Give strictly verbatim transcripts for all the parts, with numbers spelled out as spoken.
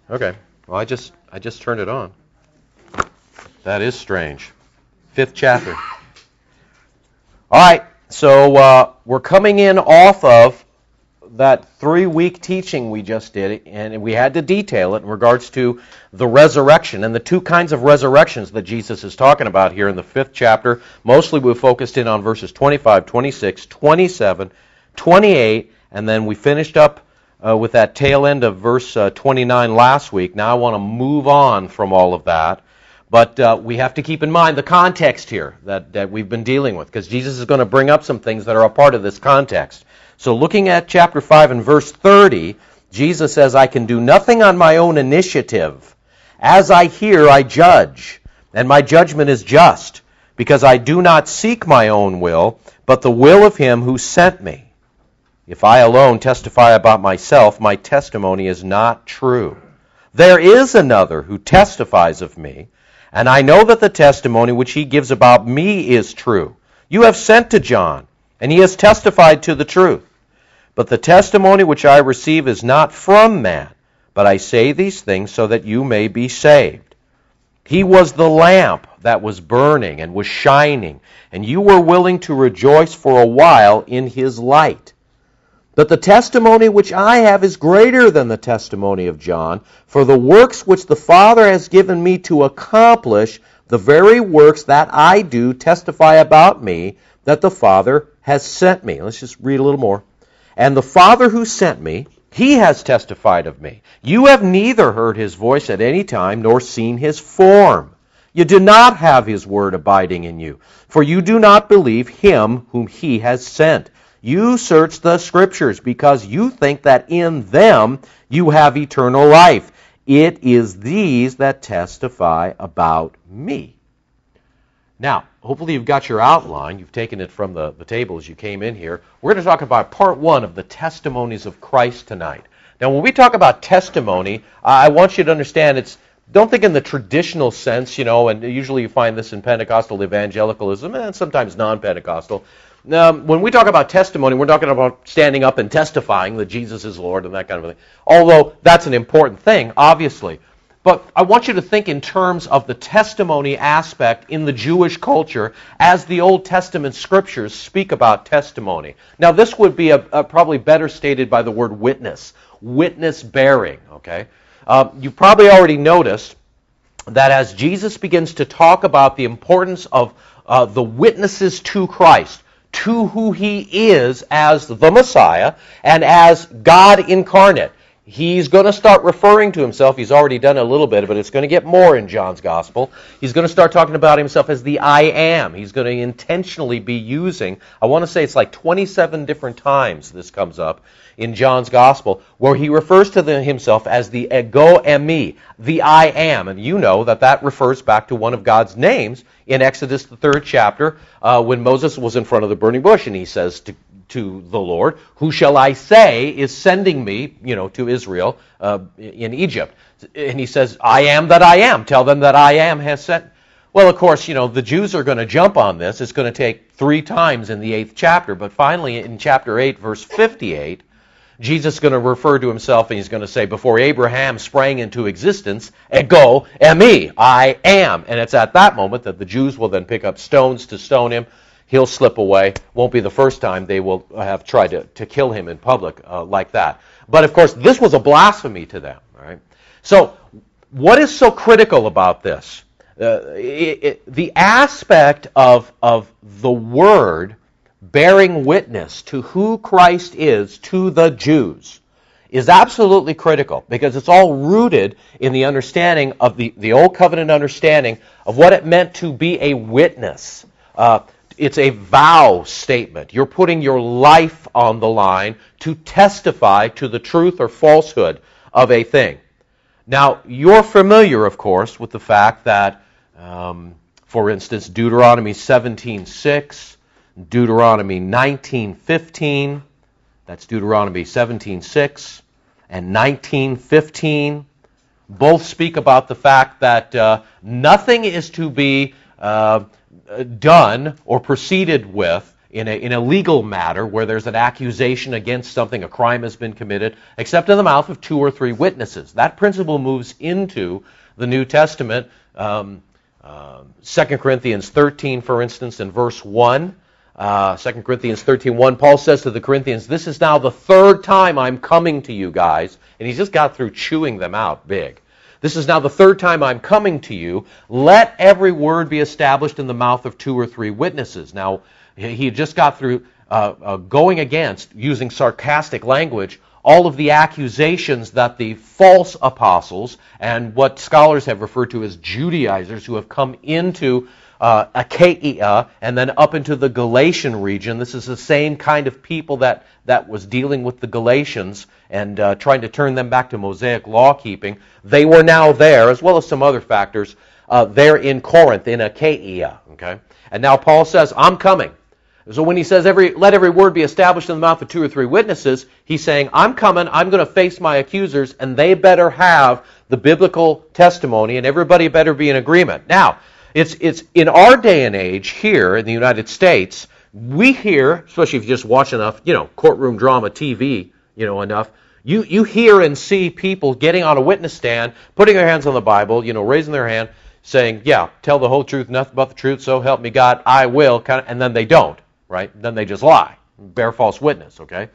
Okay. Well, I just I just turned it on. That is strange. Fifth chapter. All right. So uh, we're coming in off of that three-week teaching we just did, and we had to detail it in regards to the resurrection and the two kinds of resurrections that Jesus is talking about here in the fifth chapter. Mostly we focused in on verses twenty-five, twenty-six, twenty-seven, twenty-eight, and then we finished up uh, with that tail end of verse uh, twenty-nine last week. Now I want to move on from all of that, but uh, we have to keep in mind the context here that, that we've been dealing with, because Jesus is going to bring up some things that are a part of this context. So looking at chapter five and verse thirty, Jesus says, I can do nothing on my own initiative. As I hear, I judge, and my judgment is just, because I do not seek my own will, but the will of him who sent me. If I alone testify about myself, my testimony is not true. There is another who testifies of me, and I know that the testimony which he gives about me is true. You have sent to John, and he has testified to the truth. But the testimony which I receive is not from man, but I say these things so that you may be saved. He was the lamp that was burning and was shining, and you were willing to rejoice for a while in his light. But the testimony which I have is greater than the testimony of John, for the works which the Father has given me to accomplish, the very works that I do testify about me, that the Father has sent me. Let's just read a little more. And the Father who sent me, he has testified of me. You have neither heard his voice at any time, nor seen his form. You do not have his word abiding in you, for you do not believe him whom he has sent. You search the Scriptures, because you think that in them you have eternal life. It is these that testify about me. Now, hopefully you've got your outline. You've taken it from the, the table as you came in here. We're going to talk about part one of the testimonies of Christ tonight. Now, when we talk about testimony, I want you to understand it's, don't think in the traditional sense, you know, and usually you find this in Pentecostal evangelicalism and sometimes non-Pentecostal. Um, when we talk about testimony, we're talking about standing up and testifying that Jesus is Lord and that kind of thing. Although that's an important thing, obviously. But I want you to think in terms of the testimony aspect in the Jewish culture as the Old Testament scriptures speak about testimony. Now, this would be a, a probably better stated by the word witness, witness bearing, okay? Uh, you probably already noticed that as Jesus begins to talk about the importance of uh, the witnesses to Christ, to who he is as the Messiah and as God incarnate, he's going to start referring to himself. He's already done a little bit, but it's going to get more in John's Gospel. He's going to start talking about himself as the I am. He's going to intentionally be using, I want to say it's like twenty-seven different times this comes up in John's Gospel, where he refers to the, himself as the ego eimi, the I am. And you know that that refers back to one of God's names in Exodus, the third chapter, uh, when Moses was in front of the burning bush, and he says to to the Lord, who shall I say is sending me, you know, to Israel uh, in Egypt? And he says, I am that I am. Tell them that I am has sent. Well, of course, you know, the Jews are going to jump on this. It's going to take three times in the eighth chapter. But finally, in chapter eight, verse fifty-eight, Jesus is going to refer to himself, and he's going to say, before Abraham sprang into existence, ego eimi, I am. And it's at that moment that the Jews will then pick up stones to stone him. He'll slip away. Won't be the first time they will have tried to, to kill him in public uh, like that. But of course, this was a blasphemy to them. Right? So, what is so critical about this? Uh, it, it, the aspect of, of the Word bearing witness to who Christ is to the Jews is absolutely critical, because it's all rooted in the understanding of the, the Old Covenant understanding of what it meant to be a witness. Uh, It's a vow statement. You're putting your life on the line to testify to the truth or falsehood of a thing. Now, you're familiar, of course, with the fact that, um, for instance, Deuteronomy seventeen six, Deuteronomy nineteen fifteen, that's Deuteronomy seventeen six, and nineteen fifteen, both speak about the fact that uh, nothing is to be Uh, done or proceeded with in a, in a legal matter where there's an accusation against something, a crime has been committed, except in the mouth of two or three witnesses. That principle moves into the New Testament. Um, uh, Second Corinthians thirteen, for instance, in verse one, uh, Second Corinthians thirteen one, Paul says to the Corinthians, "This is now the third time I'm coming to you guys," and he's just got through chewing them out big. "This is now the third time I'm coming to you. Let every word be established in the mouth of two or three witnesses." Now, he just got through uh, uh, going against, using sarcastic language, all of the accusations that the false apostles and what scholars have referred to as Judaizers who have come into uh, Achaia and then up into the Galatian region. This is the same kind of people that, that was dealing with the Galatians and uh, trying to turn them back to Mosaic law-keeping. They were now there, as well as some other factors, uh, there in Corinth, in Achaia. Okay? And now Paul says, "I'm coming." So when he says, every, let every word be established in the mouth of two or three witnesses, he's saying, I'm coming, I'm going to face my accusers, and they better have the biblical testimony, and everybody better be in agreement. Now, it's it's in our day and age here in the United States, we hear, especially if you just watch enough, you know, courtroom drama T V, you know, enough, you, you hear and see people getting on a witness stand, putting their hands on the Bible, you know, raising their hand, saying, yeah, tell the whole truth, nothing but the truth, so help me God, I will, kind of, and then they don't. Right? Then they just lie, bear false witness, okay?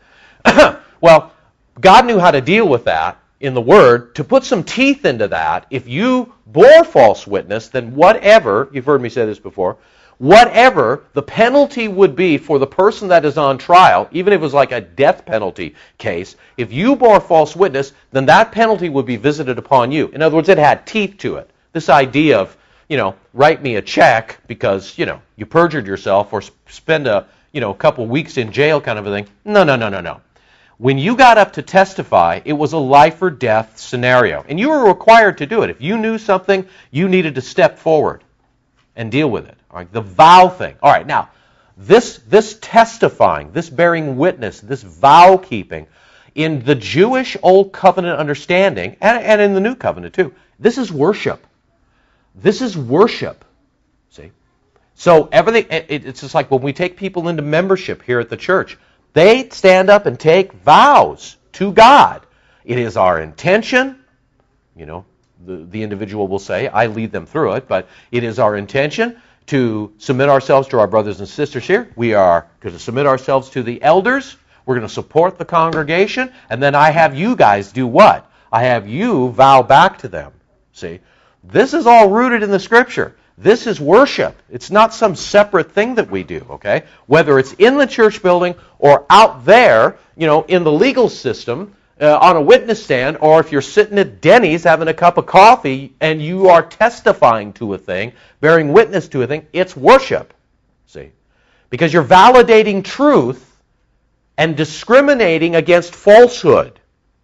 Well, God knew how to deal with that in the Word. To put some teeth into that, if you bore false witness, then whatever, you've heard me say this before, whatever the penalty would be for the person that is on trial, even if it was like a death penalty case, if you bore false witness, then that penalty would be visited upon you. In other words, it had teeth to it. This idea of, you know, write me a check because, you know, you perjured yourself or spend a, you know, a couple weeks in jail kind of a thing. No, no, no, no, no. When you got up to testify, it was a life or death scenario. And you were required to do it. If you knew something, you needed to step forward and deal with it. All right, the vow thing. All right, now, this, this testifying, this bearing witness, this vow keeping, in the Jewish Old Covenant understanding, and, and in the New Covenant too, this is worship. This is worship, see? So everything, it, it's just like when we take people into membership here at the church, they stand up and take vows to God. It is our intention, you know, the, the individual will say, I lead them through it, but it is our intention to submit ourselves to our brothers and sisters here. We are going to submit ourselves to the elders. We're going to support the congregation, and then I have you guys do what? I have you vow back to them, see? This is all rooted in the Scripture. This is worship. It's not some separate thing that we do, okay? Whether it's in the church building or out there, you know, in the legal system, uh, on a witness stand, or if you're sitting at Denny's having a cup of coffee and you are testifying to a thing, bearing witness to a thing, it's worship, see? Because you're validating truth and discriminating against falsehood.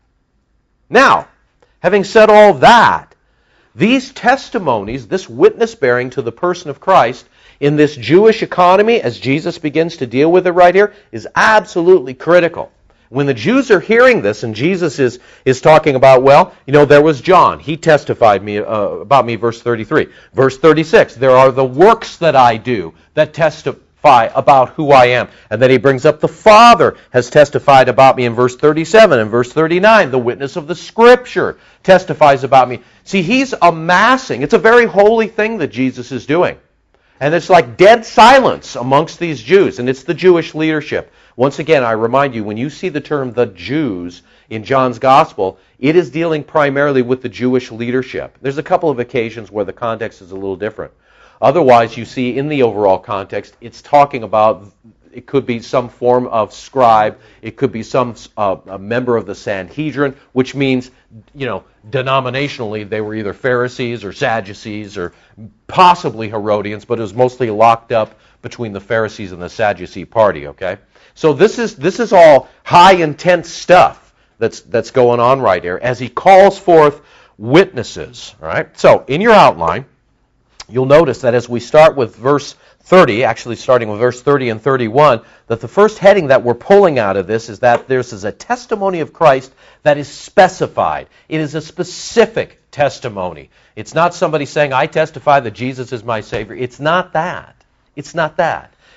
Now, having said all that, these testimonies, this witness bearing to the person of Christ in this Jewish economy, as Jesus begins to deal with it right here, is absolutely critical. When the Jews are hearing this, and Jesus is, is talking about, well, you know, there was John. He testified me uh, about me, verse thirty-three. Verse thirty-six, there are the works that I do that testify about who I am. And then he brings up the Father has testified about me in verse thirty-seven. And verse thirty-nine, the witness of the Scripture testifies about me. See, he's amassing. It's a very holy thing that Jesus is doing. And it's like dead silence amongst these Jews. And it's the Jewish leadership. Once again, I remind you, when you see the term the Jews in John's Gospel, it is dealing primarily with the Jewish leadership. There's a couple of occasions where the context is a little different. Otherwise, you see in the overall context, it's talking about, it could be some form of scribe, it could be some uh, a member of the Sanhedrin, which means, you know, denominationally they were either Pharisees or Sadducees or possibly Herodians, but it was mostly locked up between the Pharisees and the Sadducee party, okay? So this is this is all high intense stuff that's that's going on right here as he calls forth witnesses, all right? So in your outline, you'll notice that as we start with verse thirty, actually starting with verse thirty and thirty-one, that the first heading that we're pulling out of this is that this is a testimony of Christ that is specified. It is a specific testimony. It's not somebody saying, I testify that Jesus is my Savior. It's not that. It's not that.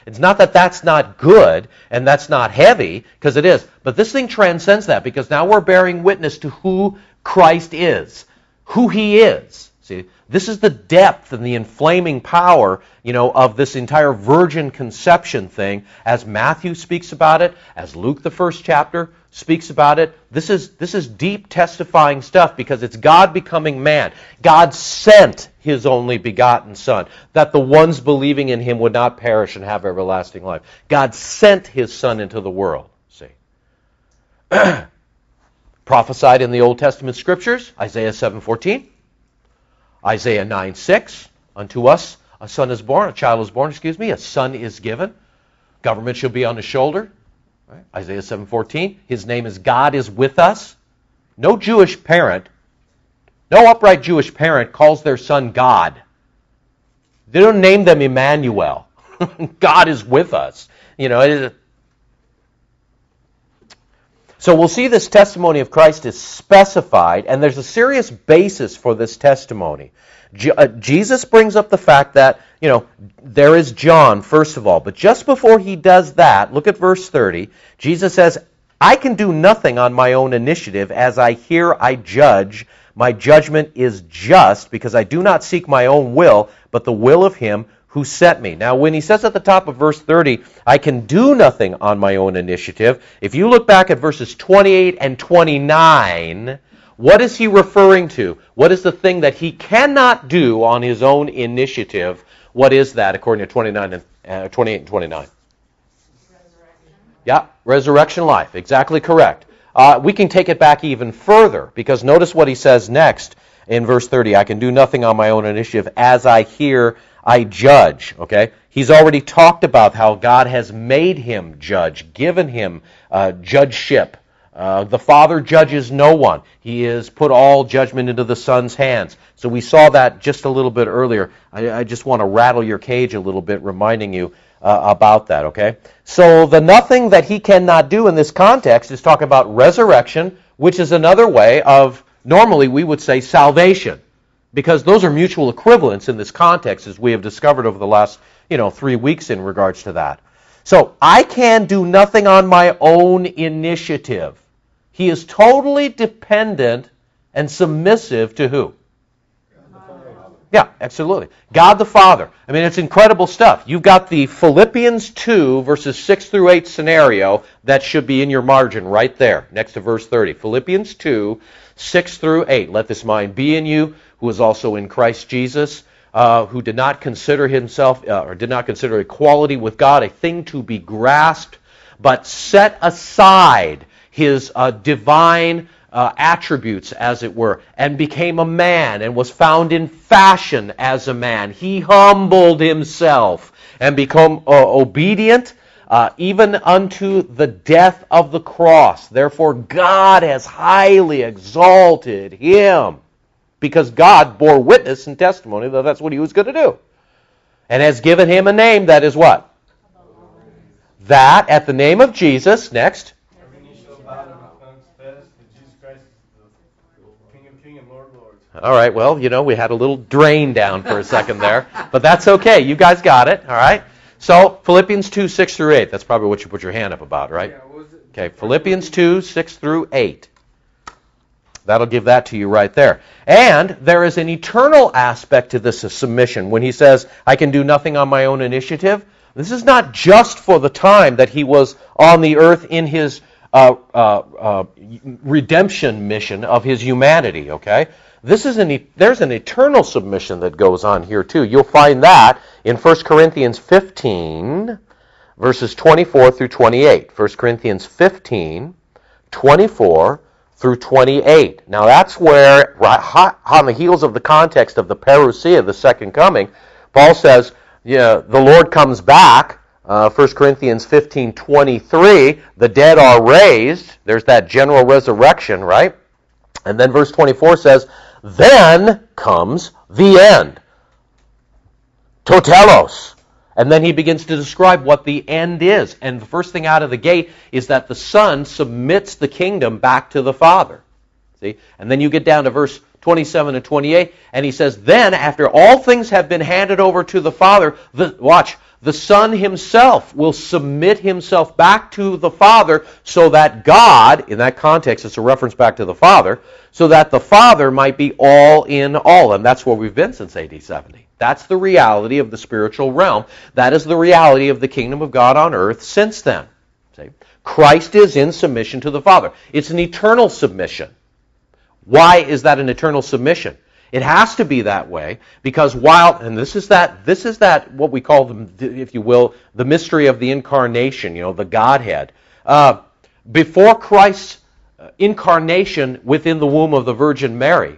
It's not that that's not good and that's not heavy, because it is. But this thing transcends that, because now we're bearing witness to who Christ is, who he is. See, this is the depth and the inflaming power, you know, of this entire virgin conception thing, as Matthew speaks about it, as Luke, the first chapter, speaks about it. This is this is deep testifying stuff, because it's God becoming man. God sent his only begotten Son, that the ones believing in him would not perish and have everlasting life. God sent his Son into the world. See, prophesied in the Old Testament scriptures, Isaiah seven fourteen. Isaiah nine six, unto us a son is born, a child is born, excuse me, a son is given. Government shall be on his shoulder. Right? Isaiah seven fourteen, his name is God is with us. No Jewish parent, no upright Jewish parent calls their son God. They don't name them Emmanuel. God is with us. You know, it is. So we'll see this testimony of Christ is specified, and there's a serious basis for this testimony. Je- uh, Jesus brings up the fact that, you know, there is John, first of all. But just before he does that, look at verse thirty. Jesus says, I can do nothing on my own initiative. As I hear, I judge. My judgment is just, because I do not seek my own will, but the will of him who sent me. Now, when he says at the top of verse thirty, I can do nothing on my own initiative, if you look back at verses twenty-eight and twenty-nine, what is he referring to? What is the thing that he cannot do on his own initiative? What is that, according to twenty-nine and, uh, twenty-eight and twenty-nine? Resurrection. Yeah, resurrection life. Exactly correct. Uh, we can take it back even further, because notice what he says next in verse thirty. I can do nothing on my own initiative. As I hear, I judge. Okay? He's already talked about how God has made him judge, given him uh, judgeship. Uh, the Father judges no one. He has put all judgment into the Son's hands. So we saw that just a little bit earlier. I, I just want to rattle your cage a little bit, reminding you uh, about that, okay? So the nothing that he cannot do in this context is talk about resurrection, which is another way of, normally we would say, salvation. Because those are mutual equivalents in this context, as we have discovered over the last, you know, three weeks in regards to that. So, I can do nothing on my own initiative. He is totally dependent and submissive to who? Yeah, absolutely. God the Father. I mean, it's incredible stuff. You've got the Philippians two, verses six through eight scenario that should be in your margin right there, next to verse thirty. Philippians two, six through eight. Let this mind be in you, who is also in Christ Jesus, uh, who did not consider himself, uh, or did not consider equality with God a thing to be grasped, but set aside his uh, divine Uh, attributes, as it were, and became a man, and was found in fashion as a man. He humbled himself and became uh, obedient uh, even unto the death of the cross. Therefore God has highly exalted him, because God bore witness and testimony that that's what he was going to do, and has given him a name that is what? That at the name of Jesus, next, all right, well, you know, we had a little drain down for a second there, but that's okay. You guys got it, all right? So, Philippians two, six through eight. That's probably what you put your hand up about, right? Yeah, what was it? Okay, Philippians two, six through eight. That'll give that to you right there. And there is an eternal aspect to this submission. When he says, I can do nothing on my own initiative, this is not just for the time that he was on the earth in his uh, uh, uh, redemption mission of his humanity, okay? This is an, there's an eternal submission that goes on here too. You'll find that in First Corinthians fifteen, verses twenty-four through twenty-eight. First Corinthians fifteen, twenty-four through twenty-eight. Now that's where, right hot on the heels of the context of the parousia, the second coming, Paul says, yeah, the Lord comes back. Uh, First Corinthians fifteen, twenty-three, the dead are raised. There's that general resurrection, right? And then verse twenty-four says, then comes the end. Totelos. And then he begins to describe what the end is. And the first thing out of the gate is that the Son submits the kingdom back to the Father. See? And then you get down to verse twenty-seven and twenty-eight, and he says, then, after all things have been handed over to the Father, the, watch, the Son himself will submit himself back to the Father so that God, in that context it's a reference back to the Father, so that the Father might be all in all. And that's where we've been since A D seventy. That's the reality of the spiritual realm. That is the reality of the kingdom of God on earth since then. See? Christ is in submission to the Father. It's an eternal submission. Why is that an eternal submission? It has to be that way because while, and this is that, this is that what we call, the, if you will, the mystery of the incarnation, you know, the Godhead. Uh, before Christ's incarnation within the womb of the Virgin Mary,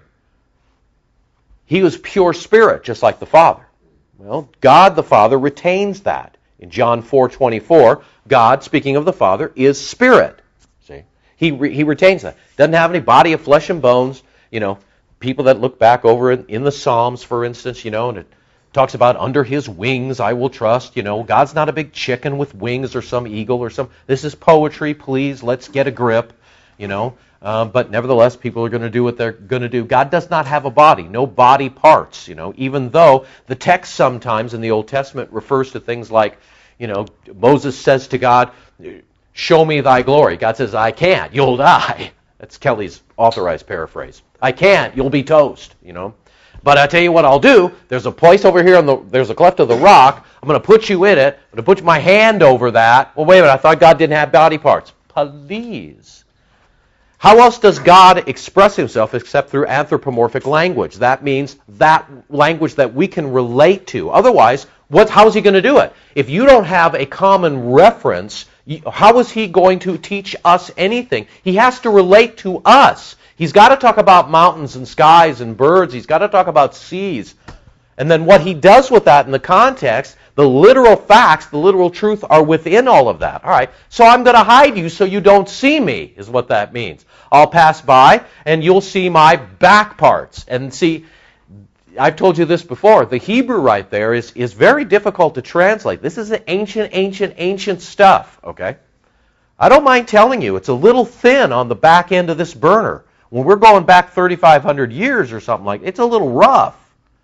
he was pure spirit, just like the Father. Well, God the Father retains that. In John four twenty-four, God, speaking of the Father, is spirit. See, he re, he retains that. Doesn't have any body of flesh and bones, you know. People that look back over in, in the Psalms, for instance, you know, and it talks about under his wings I will trust, you know. God's not a big chicken with wings or some eagle or some. This is poetry, please, let's get a grip, you know. Um, but nevertheless, people are going to do what they're going to do. God does not have a body, no body parts, you know, even though the text sometimes in the Old Testament refers to things like, you know, Moses says to God, show me thy glory. God says, I can't, you'll die. That's Kelly's authorized paraphrase. I can't, you'll be toast, you know. But I tell you what I'll do, there's a place over here, on the, there's a cleft of the rock, I'm going to put you in it, I'm going to put my hand over that. Well, wait a minute, I thought God didn't have body parts. Please. How else does God express himself except through anthropomorphic language? That means that language that we can relate to. Otherwise, what, how is he going to do it? If you don't have a common reference, how is he going to teach us anything? He has to relate to us. He's got to talk about mountains and skies and birds. He's got to talk about seas. And then what he does with that in the context, the literal facts, the literal truth are within all of that. All right, so I'm going to hide you so you don't see me, is what that means. I'll pass by and you'll see my back parts. And see, I've told you this before, the Hebrew right there is, is very difficult to translate. This is ancient, ancient, ancient stuff, okay? I don't mind telling you, it's a little thin on the back end of this burner. When we're going back thirty-five hundred years or something like that, it's a little rough.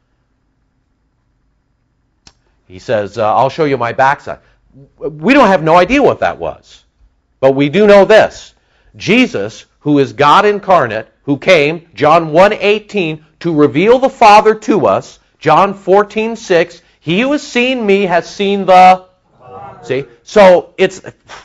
He says, uh, I'll show you my backside. We don't have no idea what that was. But we do know this. Jesus, who is God incarnate, who came, John one eighteen, to reveal the Father to us, John fourteen six, he who has seen me has seen the Father. See? So it's...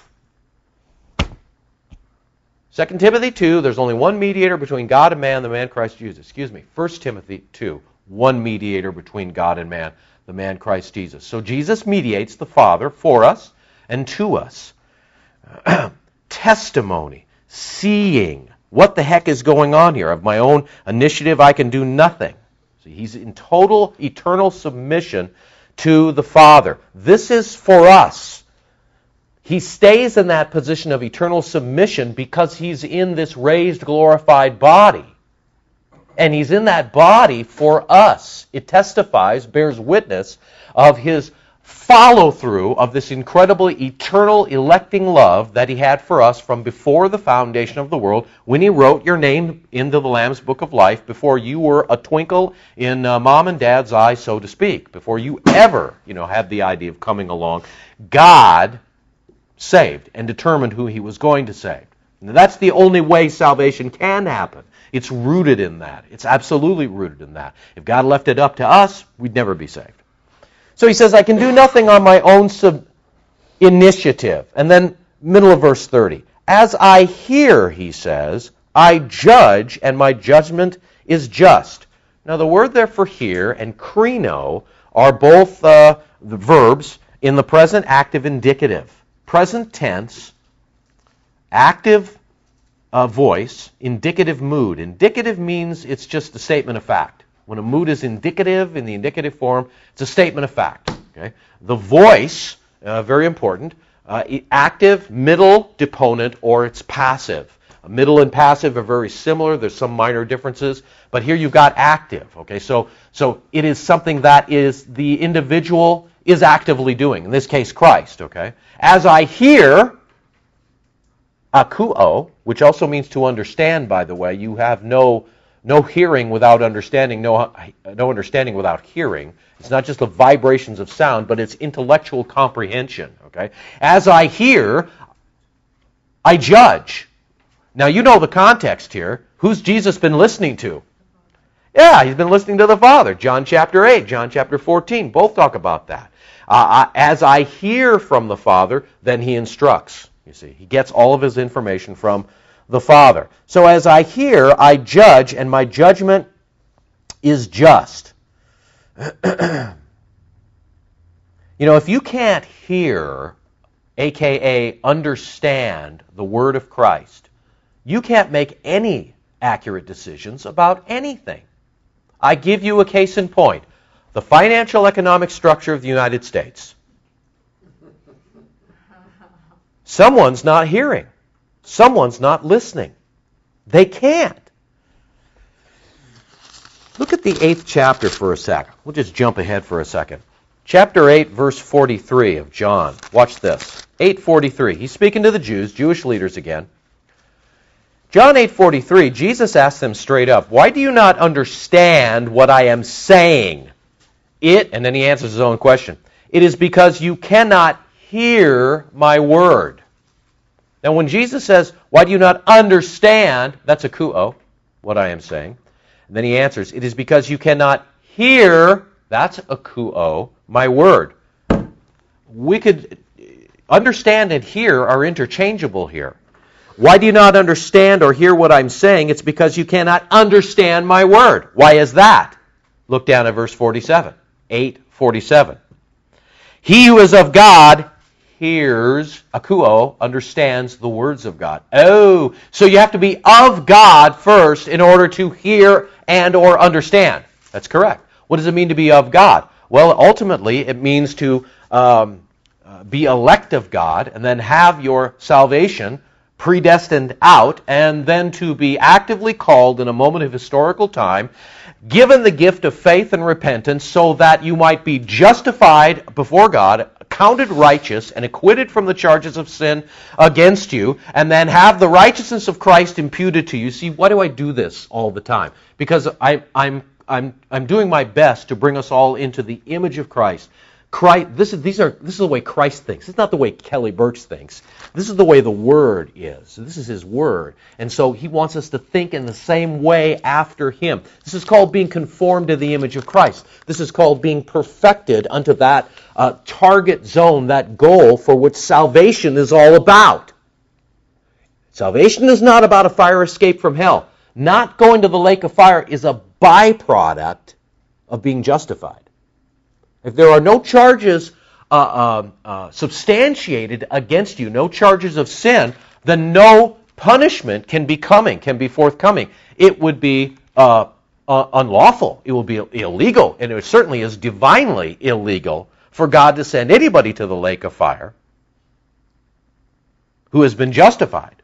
Second Timothy two, there's only one mediator between God and man, the man Christ Jesus. Excuse me, First Timothy two, one mediator between God and man, the man Christ Jesus. So Jesus mediates the Father for us and to us. Testimony, seeing, what the heck is going on here? Of my own initiative, I can do nothing. So he's in total, eternal submission to the Father. This is for us. He stays in that position of eternal submission because he's in this raised, glorified body. And he's in that body for us. It testifies, bears witness of his follow-through of this incredibly eternal electing love that he had for us from before the foundation of the world, when he wrote your name into the Lamb's Book of Life, before you were a twinkle in uh, mom and dad's eye, so to speak, before you ever, you know, had the idea of coming along. God saved and determined who he was going to save. And that's the only way salvation can happen. It's rooted in that. It's absolutely rooted in that. If God left it up to us, we'd never be saved. So he says, I can do nothing on my own sub- initiative. And then middle of verse thirty. As I hear, he says, I judge, and my judgment is just. Now the word there for hear and krino are both uh, the verbs in the present active indicative. Present tense, active uh, voice, indicative mood. Indicative means it's just a statement of fact. When a mood is indicative, in the indicative form, it's a statement of fact. Okay? The voice, uh, very important, uh, active, middle, deponent, or it's passive. Middle and passive are very similar. There's some minor differences, but here you've got active. Okay, so so it is something that is the individual is actively doing. In this case, Christ. Okay, as I hear, akuo, which also means to understand. By the way, you have no No hearing without understanding, no, no understanding without hearing. It's not just the vibrations of sound, but it's intellectual comprehension. Okay? As I hear, I judge. Now, you know the context here. Who's Jesus been listening to? Yeah, he's been listening to the Father. John chapter eight, John chapter fourteen, both talk about that. Uh, as I hear from the Father, then he instructs. You see, he gets all of his information from the Father. So as I hear, I judge, and my judgment is just. You know, if you can't hear, a k a understand, the Word of Christ, you can't make any accurate decisions about anything. I give you a case in point. The financial economic structure of the United States. Someone's not hearing. Someone's not listening. They can't. Look at the eighth chapter for a second. We'll just jump ahead for a second. Chapter eight, verse forty-three of John. Watch this. eight forty-three. He's speaking to the Jews, Jewish leaders again. John eight forty-three, Jesus asks them straight up, why do you not understand what I am saying? It, and then he answers his own question. It is because you cannot hear my word. Now when Jesus says, why do you not understand, that's a kuo, what I am saying. And then he answers, it is because you cannot hear, that's a kuo, my word. We could, understand and hear are interchangeable here. Why do you not understand or hear what I'm saying? It's because you cannot understand my word. Why is that? Look down at verse forty-seven. eight forty-seven. He who is of God hears, akuo, understands the words of God. Oh, so you have to be of God first in order to hear and or understand. That's correct. What does it mean to be of God? Well, ultimately, it means to um, uh, be elect of God and then have your salvation predestined out, and then to be actively called in a moment of historical time, given the gift of faith and repentance so that you might be justified before God, counted righteous, and acquitted from the charges of sin against you, and then have the righteousness of Christ imputed to you. See, why do I do this all the time? Because I, I'm, I'm, I'm doing my best to bring us all into the image of Christ. Christ, this is these are this is the way Christ thinks. It's not the way Kelly Birch thinks. This is the way the Word is. This is His Word. And so He wants us to think in the same way after Him. This is called being conformed to the image of Christ. This is called being perfected unto that uh, target zone, that goal for which salvation is all about. Salvation is not about a fire escape from hell. Not going to the lake of fire is a byproduct of being justified. If there are no charges uh, uh, uh, substantiated against you, no charges of sin, then no punishment can be coming, can be forthcoming. It would be uh, uh, unlawful. It would be illegal, and it certainly is divinely illegal for God to send anybody to the lake of fire who has been justified.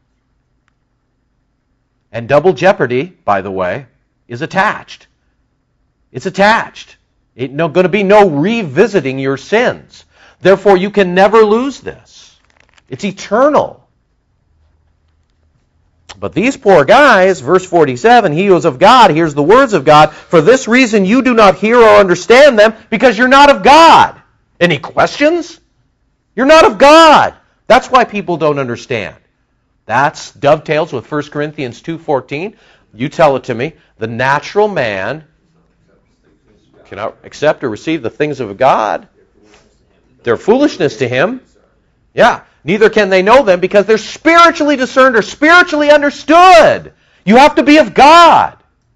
And double jeopardy, by the way, is attached. It's attached. It's no, going to be no revisiting your sins. Therefore, you can never lose this. It's eternal. But these poor guys, verse forty-seven, he who is of God hears the words of God. For this reason you do not hear or understand them, because you're not of God. Any questions? You're not of God. That's why people don't understand. That's dovetails with First Corinthians two fourteen. You tell it to me. The natural man cannot accept or receive the things of God. They're foolishness to him. Yeah. Neither can they know them because they're spiritually discerned or spiritually understood. You have to be of God.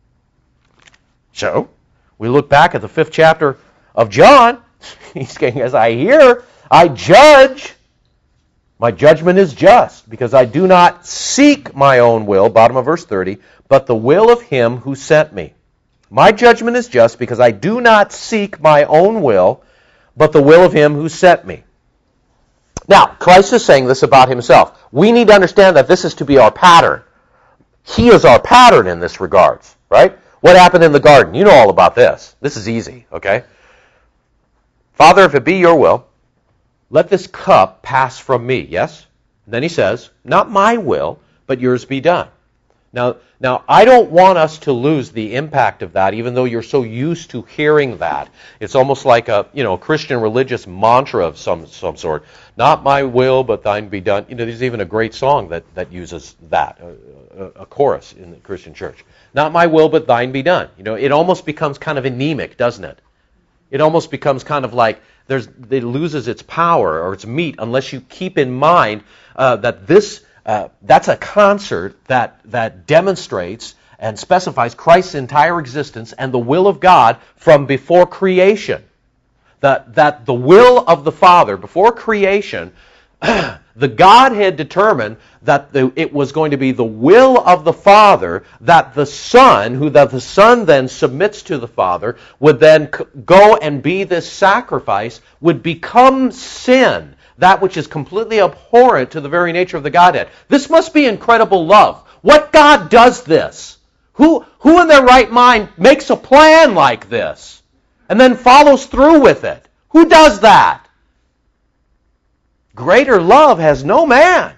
So, we look back at the fifth chapter of John. He's saying, as I hear, I judge. My judgment is just, because I do not seek my own will, bottom of verse thirty, but the will of him who sent me. My judgment is just because I do not seek my own will, but the will of him who sent me. Now, Christ is saying this about himself. We need to understand that this is to be our pattern. He is our pattern in this regards, right? What happened in the garden? You know all about this. This is easy, okay? Father, if it be your will, let this cup pass from me, yes? And then he says, not my will, but yours be done. Now, now, I don't want us to lose the impact of that, even though you're so used to hearing that. It's almost like a, you know, Christian religious mantra of some some sort. Not my will, but thine be done. You know, there's even a great song that, that uses that, a, a, a chorus in the Christian church. Not my will, but thine be done. You know, it almost becomes kind of anemic, doesn't it? It almost becomes kind of like there's it loses its power or its meat unless you keep in mind uh, that this. Uh, that's a concert that, that demonstrates and specifies Christ's entire existence and the will of God from before creation. That, that the will of the Father, before creation, the Godhead determined that the, it was going to be the will of the Father that the Son, who that the Son then submits to the Father, would then c- go and be this sacrifice, would become sin. That which is completely abhorrent to the very nature of the Godhead. This must be incredible love. What God does this? Who, who in their right mind makes a plan like this and then follows through with it? Who does that? Greater love has no man.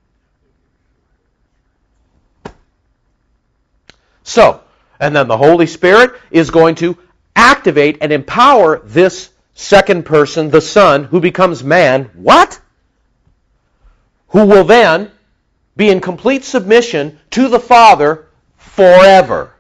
So, and then the Holy Spirit is going to activate and empower this second person, the Son, who becomes man, what? Who will then be in complete submission to the Father forever.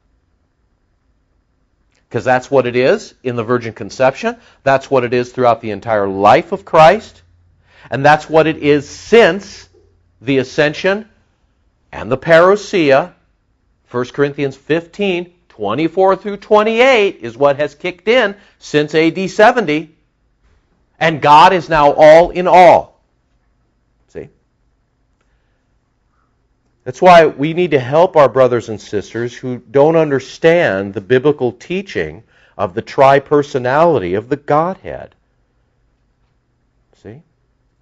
Because that's what it is in the virgin conception. That's what it is throughout the entire life of Christ. And that's what it is since the ascension and the parousia. First Corinthians fifteen, twenty-four through twenty-eight is what has kicked in since A D seventy. And God is now all in all. See? That's why we need to help our brothers and sisters who don't understand the biblical teaching of the tri-personality of the Godhead. See?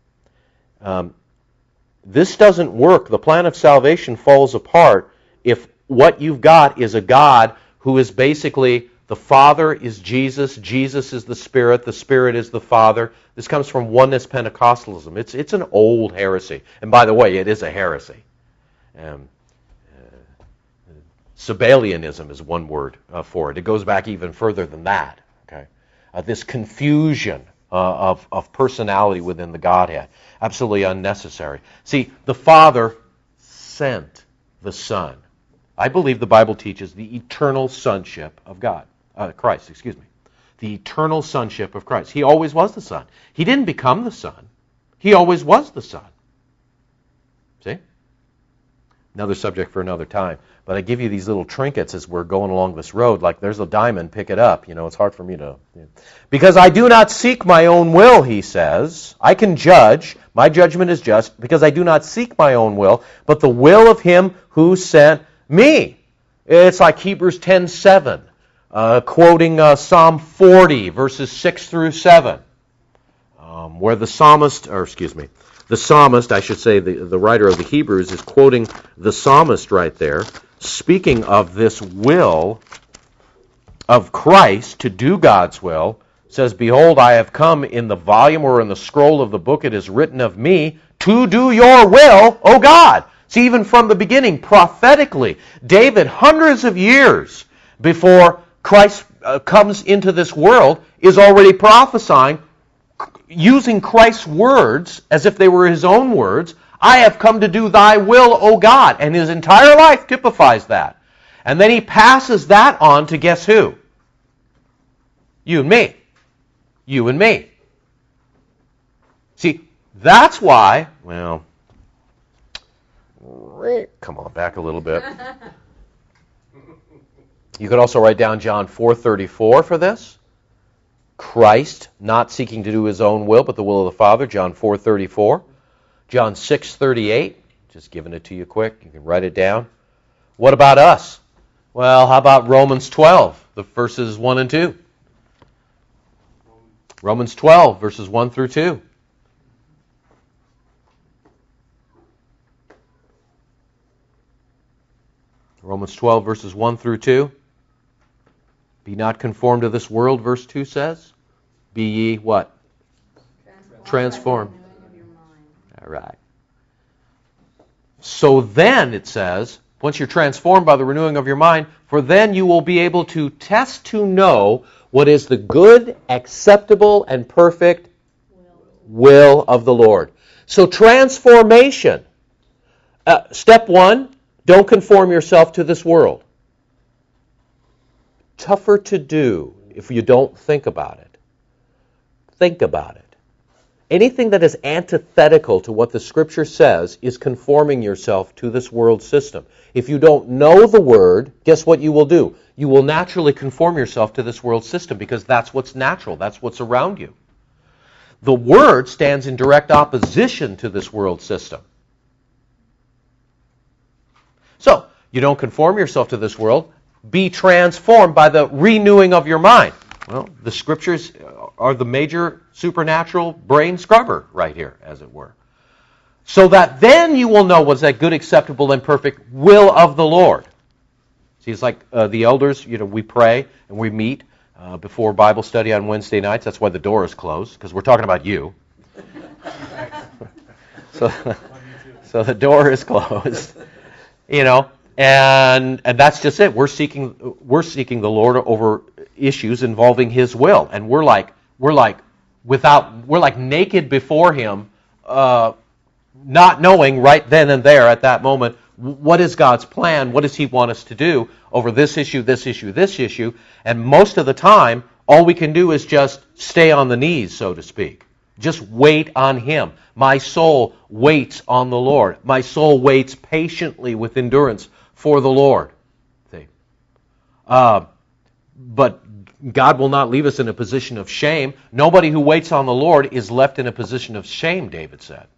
Um, this doesn't work. The plan of salvation falls apart if what you've got is a God who is basically the Father is Jesus, Jesus is the Spirit, the Spirit is the Father. This comes from oneness Pentecostalism. It's it's an old heresy. And by the way, it is a heresy. Um, uh, Sabellianism is one word uh, for it. It goes back even further than that. Okay, uh, this confusion uh, of, of personality within the Godhead. Absolutely unnecessary. See, the Father sent the Son. I believe the Bible teaches the eternal sonship of God. Uh, Christ, excuse me. The eternal sonship of Christ. He always was the Son. He didn't become the Son. He always was the Son. See? Another subject for another time. But I give you these little trinkets as we're going along this road. Like there's a diamond, pick it up. You know, it's hard for me to... You know. Because I do not seek my own will, he says. I can judge. My judgment is just because I do not seek my own will, but the will of him who sent me. It's like Hebrews ten seven, uh, quoting uh, Psalm forty, verses six through seven, um, where the psalmist, or excuse me, the psalmist, I should say, the, the writer of the Hebrews is quoting the psalmist right there, speaking of this will of Christ to do God's will, says, "Behold, I have come in the volume or in the scroll of the book it is written of me, to do your will, O God." See, even from the beginning, prophetically, David, hundreds of years before Christ uh, comes into this world, is already prophesying, using Christ's words as if they were his own words. I have come to do thy will, O God. And his entire life typifies that. And then he passes that on to guess who? You and me. You and me. See, that's why, well... Come on, back a little bit. You could also write down John four thirty-four for this. Christ not seeking to do his own will, but the will of the Father, John four thirty-four. John six thirty-eight, just giving it to you quick. You can write it down. What about us? Well, how about Romans twelve, the verses one and two? Romans twelve, verses one through two. Romans twelve, verses one through two. Be not conformed to this world, verse two says. Be ye what? Transformed. All right. So then, it says, once you're transformed by the renewing of your mind, for then you will be able to test to know what is the good, acceptable, and perfect will of the Lord. So transformation. Uh, step one, don't conform yourself to this world. Tougher to do if you don't think about it. Think about it. Anything that is antithetical to what the Scripture says is conforming yourself to this world system. If you don't know the Word, guess what you will do? You will naturally conform yourself to this world system because that's what's natural. That's what's around you. The Word stands in direct opposition to this world system. So, you don't conform yourself to this world. Be transformed by the renewing of your mind. Well, the Scriptures are the major supernatural brain scrubber right here, as it were. So that then you will know what's that good, acceptable, and perfect will of the Lord. See, it's like uh, the elders, you know, we pray and we meet uh, before Bible study on Wednesday nights. That's why the door is closed, because we're talking about you. so, so the door is closed, you know, and and that's just it. We're seeking we're seeking the Lord over issues involving His will, and we're like we're like without we're like naked before Him, uh, not knowing right then and there at that moment what is God's plan, what does He want us to do over this issue, this issue, this issue, and most of the time all we can do is just stay on the knees, so to speak. Just wait on Him. My soul waits on the Lord. My soul waits patiently with endurance for the Lord. See, uh, but God will not leave us in a position of shame. Nobody who waits on the Lord is left in a position of shame, David said.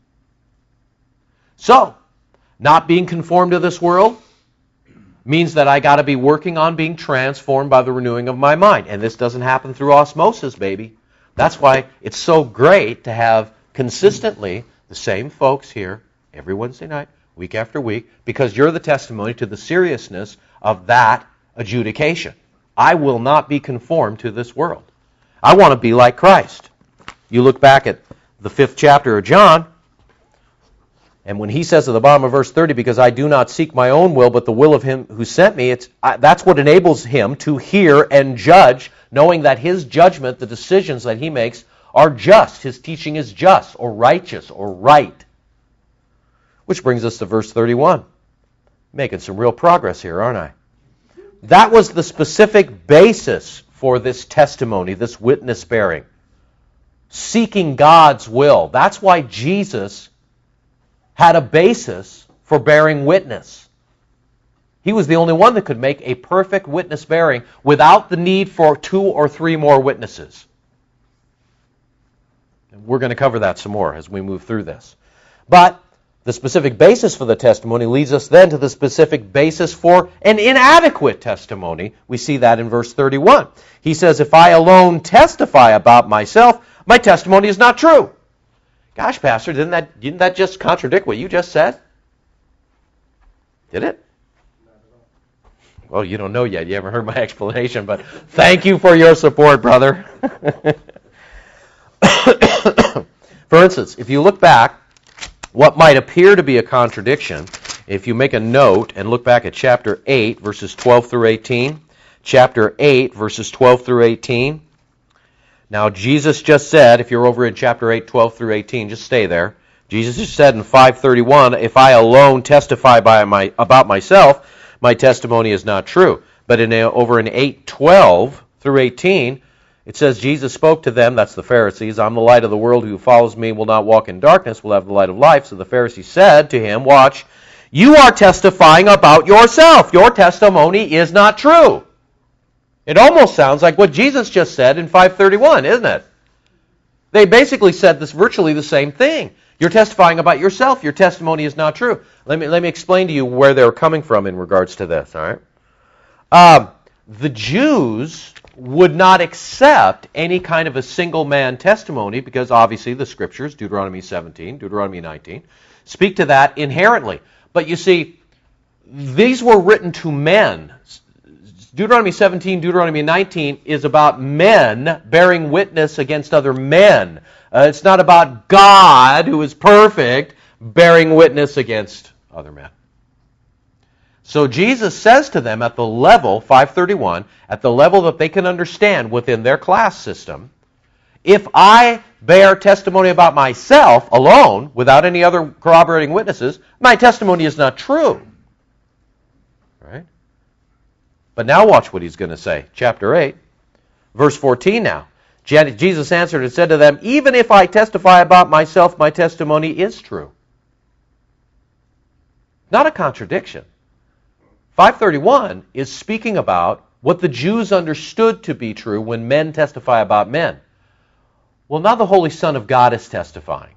So, not being conformed to this world means that I got to be working on being transformed by the renewing of my mind. And this doesn't happen through osmosis, baby. That's why it's so great to have consistently the same folks here every Wednesday night, week after week, because you're the testimony to the seriousness of that adjudication. I will not be conformed to this world. I want to be like Christ. You look back at the fifth chapter of John, and when he says at the bottom of verse thirty, because I do not seek my own will, but the will of Him who sent me, it's I, that's what enables him to hear and judge, knowing that his judgment, the decisions that he makes, are just. His teaching is just or righteous or right. Which brings us to verse thirty-one. Making some real progress here, aren't I? That was the specific basis for this testimony, this witness bearing. Seeking God's will. That's why Jesus had a basis for bearing witness. He was the only one that could make a perfect witness bearing without the need for two or three more witnesses. And we're going to cover that some more as we move through this. But the specific basis for the testimony leads us then to the specific basis for an inadequate testimony. We see that in verse thirty-one. He says, if I alone testify about myself, my testimony is not true. Gosh, Pastor, didn't that, didn't that just contradict what you just said? Did it? Well, you don't know yet. You haven't heard my explanation, but thank you for your support, brother. For instance, if you look back, what might appear to be a contradiction, if you make a note and look back at chapter eight, verses twelve through eighteen, chapter eight, verses twelve through eighteen. Now, Jesus just said, if you're over in chapter eight, twelve through eighteen, just stay there. Jesus just said in five thirty-one, if I alone testify by my, about myself, my testimony is not true. But in, over in eight twelve through eighteen, it says, Jesus spoke to them, that's the Pharisees, I'm the light of the world, who follows me will not walk in darkness, will have the light of life. So the Pharisees said to him, watch, you are testifying about yourself. Your testimony is not true. It almost sounds like what Jesus just said in five thirty-one, isn't it? They basically said this virtually the same thing. You're testifying about yourself. Your testimony is not true. Let me let me explain to you where they're coming from in regards to this. All right. Um, the Jews would not accept any kind of a single man testimony because obviously the Scriptures, Deuteronomy seventeen, Deuteronomy nineteen, speak to that inherently. But you see, these were written to men. Deuteronomy seventeen, Deuteronomy nineteen is about men bearing witness against other men. Uh, it's not about God, who is perfect, bearing witness against other men. So Jesus says to them at the level, five thirty-one, at the level that they can understand within their class system, if I bear testimony about myself alone, without any other corroborating witnesses, my testimony is not true. Right? But now watch what he's going to say. Chapter eight, verse fourteen now. Jesus answered and said to them, even if I testify about myself, my testimony is true. Not a contradiction. five thirty-one is speaking about what the Jews understood to be true when men testify about men. Well, now the Holy Son of God is testifying.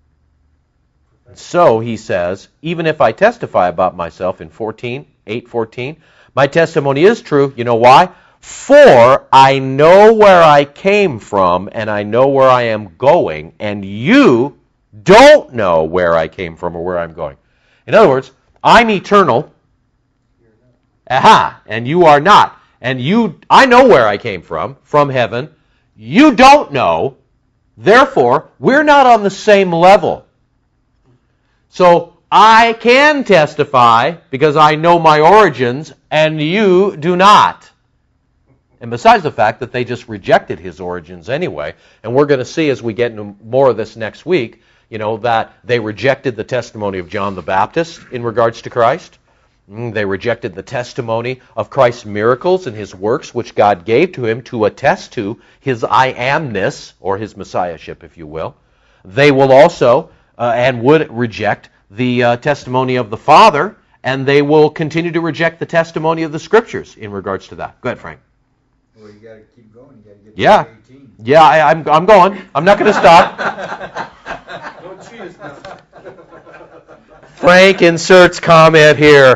So he says, even if I testify about myself in fourteen, eight fourteen, my testimony is true. You know why? For I know where I came from, and I know where I am going, and you don't know where I came from or where I'm going. In other words, I'm eternal. Aha, and you are not. And you, I know where I came from, from heaven. You don't know. Therefore, we're not on the same level. So I can testify because I know my origins, and you do not. And besides the fact that they just rejected his origins anyway, and we're going to see as we get into more of this next week, you know, that they rejected the testimony of John the Baptist in regards to Christ. They rejected the testimony of Christ's miracles and his works, which God gave to him to attest to his I amness, or his messiahship, if you will. They will also, uh, and would reject the uh, testimony of the Father, and they will continue to reject the testimony of the Scriptures in regards to that. Go ahead, Frank. Well, you got to keep going. You got to get yeah. to eighteen. Yeah, I, I'm, I'm going. I'm not going to stop. Don't cheat us now. Frank inserts comment here.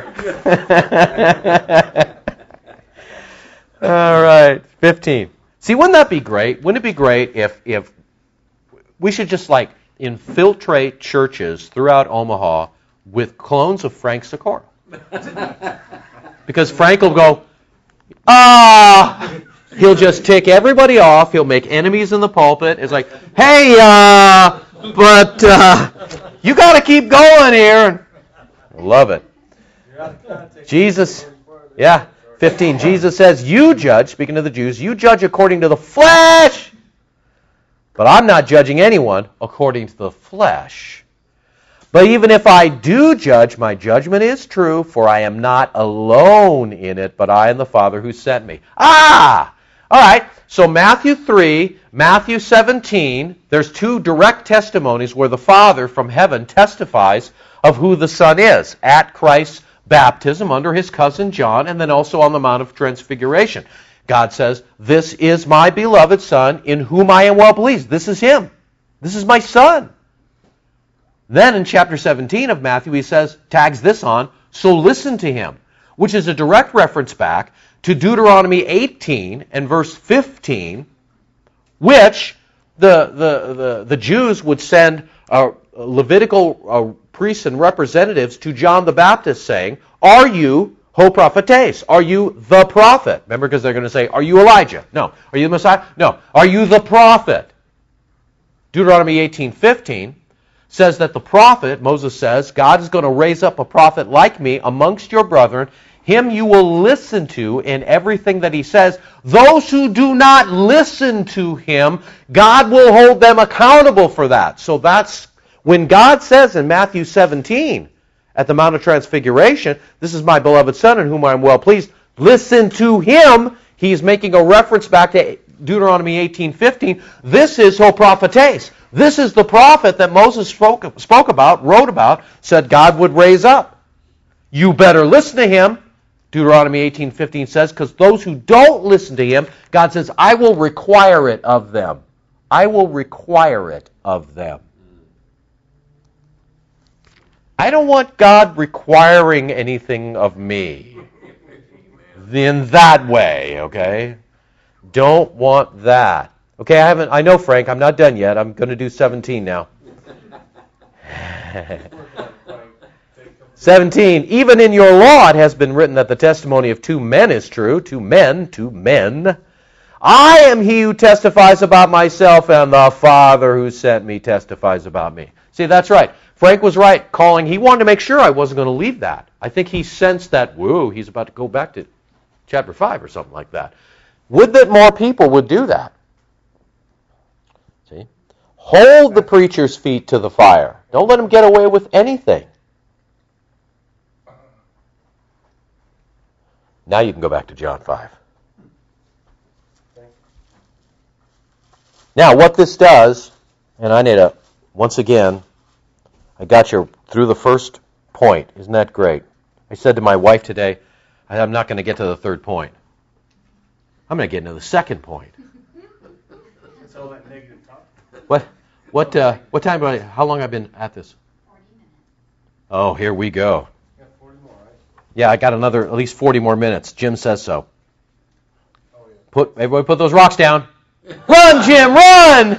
All right, fifteen. See, wouldn't that be great? Wouldn't it be great if if we should just like infiltrate churches throughout Omaha with clones of Frank Sikora? Because Frank will go, ah, he'll just tick everybody off. He'll make enemies in the pulpit. It's like, hey, uh, but uh, you got to keep going here. I love it. Jesus, yeah, fifteen. Jesus says, you judge, speaking to the Jews, you judge according to the flesh. But I'm not judging anyone according to the flesh. But even if I do judge, my judgment is true, for I am not alone in it, but I and the Father who sent me. Ah! All right, so Matthew three, Matthew seventeen, there's two direct testimonies where the Father from heaven testifies of who the Son is at Christ's baptism under his cousin John, and then also on the Mount of Transfiguration. God says, this is my beloved Son in whom I am well pleased. This is him. This is my Son. Then in chapter seventeen of Matthew, he says, tags this on, so listen to him, which is a direct reference back to Deuteronomy eighteen and verse fifteen, which the, the, the, the Jews would send uh, Levitical uh, priests and representatives to John the Baptist saying, are you ho prophetes? Are you the prophet? Remember, because they're going to say, are you Elijah? No. Are you the Messiah? No. Are you the prophet? Deuteronomy eighteen fifteen says that the prophet, Moses says, God is going to raise up a prophet like me amongst your brethren. Him you will listen to in everything that he says. Those who do not listen to him, God will hold them accountable for that. So that's when God says in Matthew seventeen, at the Mount of Transfiguration, this is my beloved Son in whom I am well pleased. Listen to him. He's making a reference back to Deuteronomy eighteen fifteen. This is ho prophetes. This is the prophet that Moses spoke, spoke about, wrote about, said God would raise up. You better listen to him, Deuteronomy eighteen fifteen says, because those who don't listen to him, God says, I will require it of them. I will require it of them. I don't want God requiring anything of me in that way, okay? Don't want that. Okay, I haven't. I know, Frank, I'm not done yet. I'm going to do seventeen now. seventeen. Even in your law it has been written that the testimony of two men is true. Two men, two men. I am he who testifies about myself, and the Father who sent me testifies about me. See, that's right. Frank was right, calling. He wanted to make sure I wasn't going to leave that. I think he sensed that, whoa, he's about to go back to chapter five or something like that. Would that more people would do that. See? Hold the preacher's feet to the fire. Don't let him get away with anything. Now you can go back to John five. Now, what this does, and I need to, once again, I got you through the first point. Isn't that great? I said to my wife today, I'm not going to get to the third point. I'm going to get into the second point. It's all that negative talk. What? What? Uh, what time? Do I, how long have I been at this? forty minutes. Oh, here we go. You got forty more, right? Yeah, I got another at least forty more minutes. Jim says so. Oh, yeah. Put everybody put those rocks down. Run, Jim, run!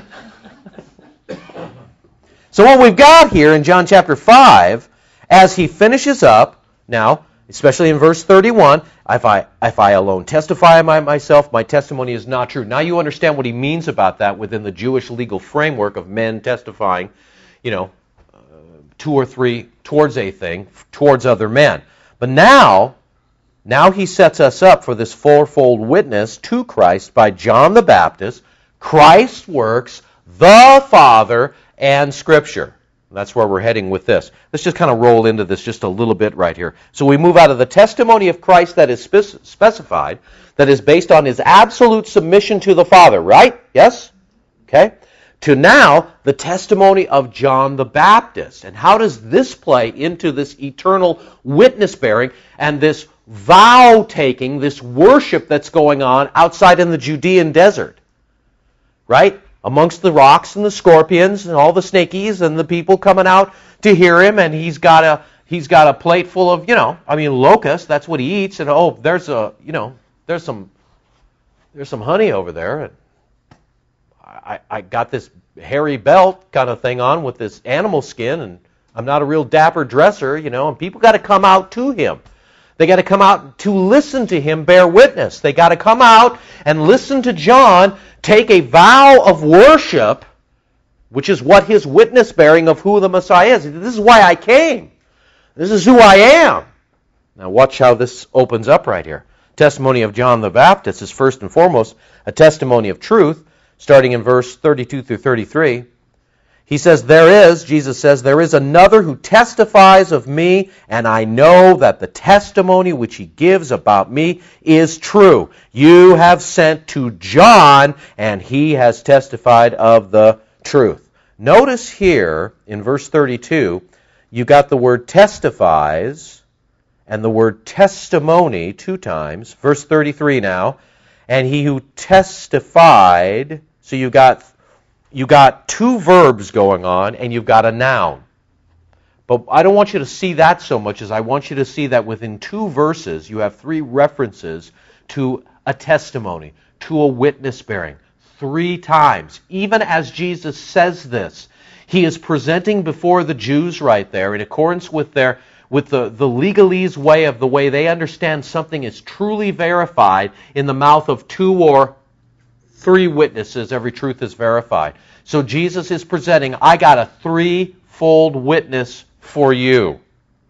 So what we've got here in John chapter five, as he finishes up, now, especially in verse thirty-one, if I if I alone testify my, myself, my testimony is not true. Now you understand what he means about that within the Jewish legal framework of men testifying, you know, uh, two or three towards a thing, towards other men. But now, now he sets us up for this fourfold witness to Christ by John the Baptist, Christ's works, the Father, and Scripture. That's where we're heading with this. Let's just kind of roll into this just a little bit right here. So we move out of the testimony of Christ that is spec- specified, that is based on his absolute submission to the Father, right? Yes? Okay? To now, the testimony of John the Baptist. And how does this play into this eternal witness bearing and this vow taking, this worship that's going on outside in the Judean desert? Right? Amongst the rocks and the scorpions and all the snakies and the people coming out to hear him, and he's got a he's got a plate full of, you know, I mean locusts, that's what he eats, and oh, there's a, you know, there's some there's some honey over there, and I, I got this hairy belt kind of thing on with this animal skin, and I'm not a real dapper dresser, you know, and people got to come out to him. They got to come out to listen to him bear witness. They got to come out and listen to John take a vow of worship, which is what his witness bearing of who the Messiah is. This is why I came. This is who I am. Now watch how this opens up right here. Testimony of John the Baptist is first and foremost a testimony of truth, starting in verse thirty-two through thirty-three. He says, there is, Jesus says, there is another who testifies of me, and I know that the testimony which he gives about me is true. You have sent to John, and he has testified of the truth. Notice here in verse thirty-two, you got the word testifies and the word testimony two times. Verse thirty-three now, and he who testified, so you got You got two verbs going on, and you've got a noun. But I don't want you to see that so much as I want you to see that within two verses, you have three references to a testimony, to a witness bearing. Three times. Even as Jesus says this, he is presenting before the Jews right there, in accordance with their with the, the legalese way of the way they understand something is truly verified in the mouth of two or three witnesses, every truth is verified. So Jesus is presenting, I got a threefold witness for you.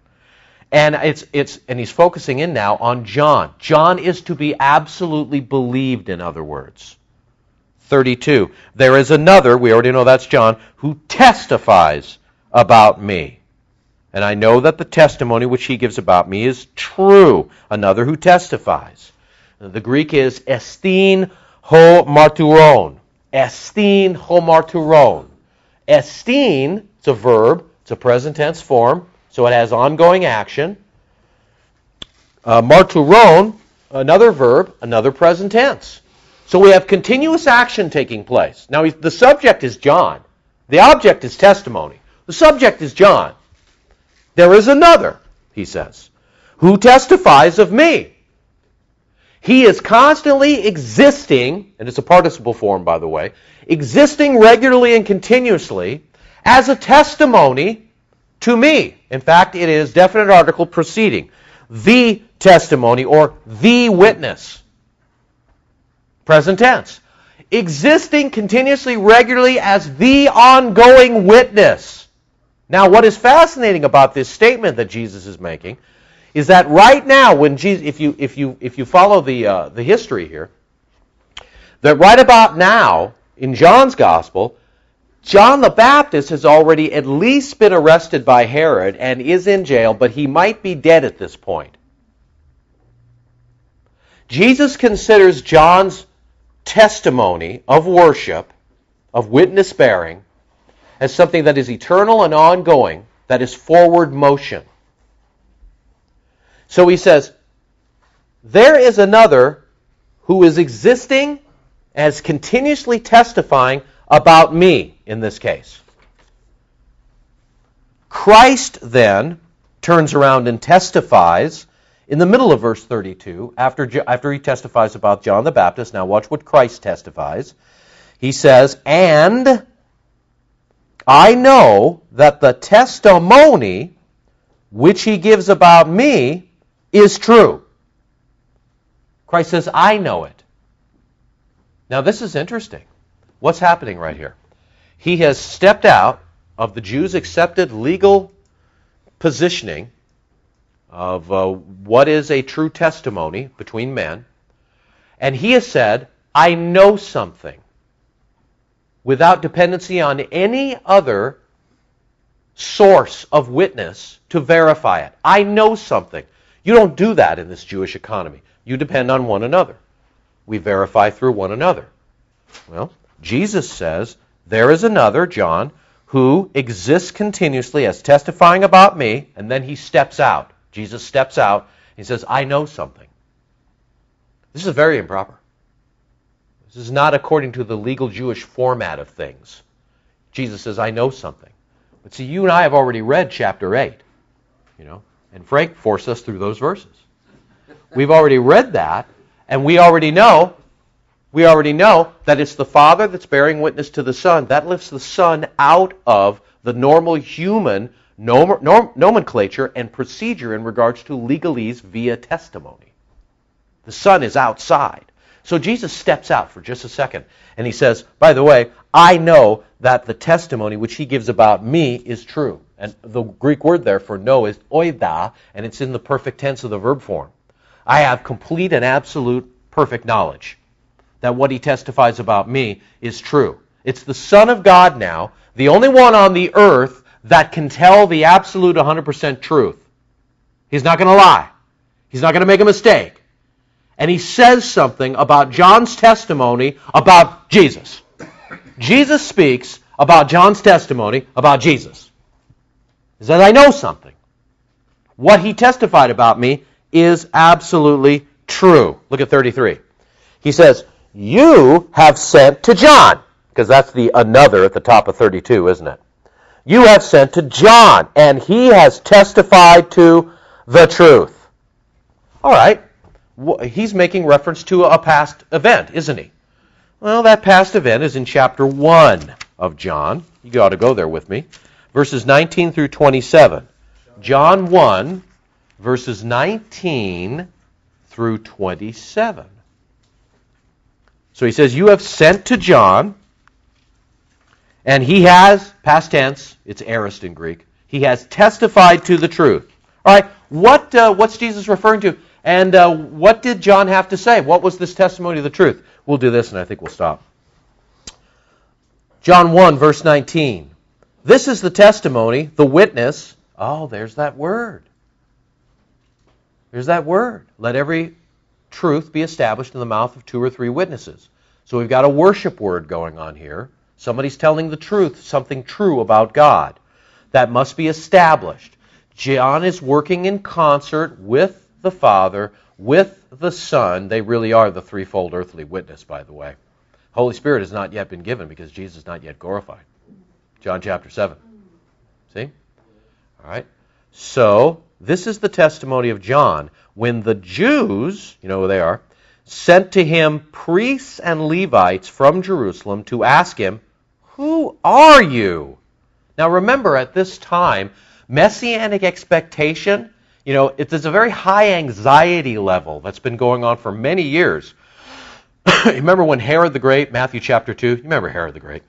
And it's it's and he's focusing in now on John. John is to be absolutely believed, in other words. thirty-two. There is another, we already know that's John, who testifies about me. And I know that the testimony which he gives about me is true. Another who testifies. The Greek is estin ho marturon. Estin ho marturon. Estin, it's a verb, it's a present tense form, so it has ongoing action. Uh, marturon, another verb, another present tense. So we have continuous action taking place. Now the subject is John. The object is testimony. The subject is John. There is another, he says, who testifies of me. He is constantly existing, and it's a participle form, by the way, existing regularly and continuously as a testimony to me. In fact, it is definite article preceding. The testimony or the witness. Present tense. Existing continuously, regularly as the ongoing witness. Now, what is fascinating about this statement that Jesus is making is that right now, when Jesus, if you if you if you follow the uh, the history here, that right about now in John's Gospel, John the Baptist has already at least been arrested by Herod and is in jail, but he might be dead at this point. Jesus considers John's testimony of worship, of witness bearing, as something that is eternal and ongoing, that is forward motion. So he says, there is another who is existing as continuously testifying about me in this case. Christ then turns around and testifies in the middle of verse thirty-two, after, after he testifies about John the Baptist. Now watch what Christ testifies. He says, and I know that the testimony which he gives about me is true. Christ says, I know it. Now this is interesting. What's happening right here? He has stepped out of the Jews' accepted legal positioning of uh, what is a true testimony between men, and he has said, I know something, without dependency on any other source of witness to verify it. I know something. You don't do that in this Jewish economy. You depend on one another. We verify through one another. Well, Jesus says, there is another, John, who exists continuously as testifying about me, and then he steps out. Jesus steps out. He says, I know something. This is very improper. This is not according to the legal Jewish format of things. Jesus says, I know something. But see, you and I have already read chapter eight, you know, and Frank forced us through those verses. We've already read that, and we already know, we already know that it's the Father that's bearing witness to the Son. That lifts the Son out of the normal human nom- nom- nomenclature and procedure in regards to legalese via testimony. The Son is outside. So Jesus steps out for just a second, and he says, by the way, I know that the testimony which he gives about me is true. And the Greek word there for know is oida, and it's in the perfect tense of the verb form. I have complete and absolute perfect knowledge that what he testifies about me is true. It's the Son of God now, the only one on the earth that can tell the absolute one hundred percent truth. He's not going to lie. He's not going to make a mistake. And he says something about John's testimony about Jesus. Jesus speaks about John's testimony about Jesus. He says, I know something. What he testified about me is absolutely true. Look at thirty-three. He says, you have sent to John, because that's the another at the top of thirty-two, isn't it? You have sent to John, and he has testified to the truth. All right. He's making reference to a past event, isn't he? Well, that past event is in chapter one of John. You ought to go there with me. Verses nineteen through twenty-seven. John one, verses nineteen through twenty-seven. So he says, you have sent to John, and he has, past tense, it's aorist in Greek, he has testified to the truth. All right, what uh, what's Jesus referring to? And uh, what did John have to say? What was this testimony of the truth? We'll do this, and I think we'll stop. John one, verse nineteen. This is the testimony, the witness. Oh, there's that word. There's that word. Let every truth be established in the mouth of two or three witnesses. So we've got a worship word going on here. Somebody's telling the truth, something true about God. That must be established. John is working in concert with the Father, with the Son. They really are the threefold earthly witness, by the way. Holy Spirit has not yet been given because Jesus is not yet glorified. John chapter seven. See? All right. So, this is the testimony of John. When the Jews, you know who they are, sent to him priests and Levites from Jerusalem to ask him, who are you? Now remember, at this time, messianic expectation, you know, it is a very high anxiety level that's been going on for many years. Remember when Herod the Great, Matthew chapter two, you remember Herod the Great?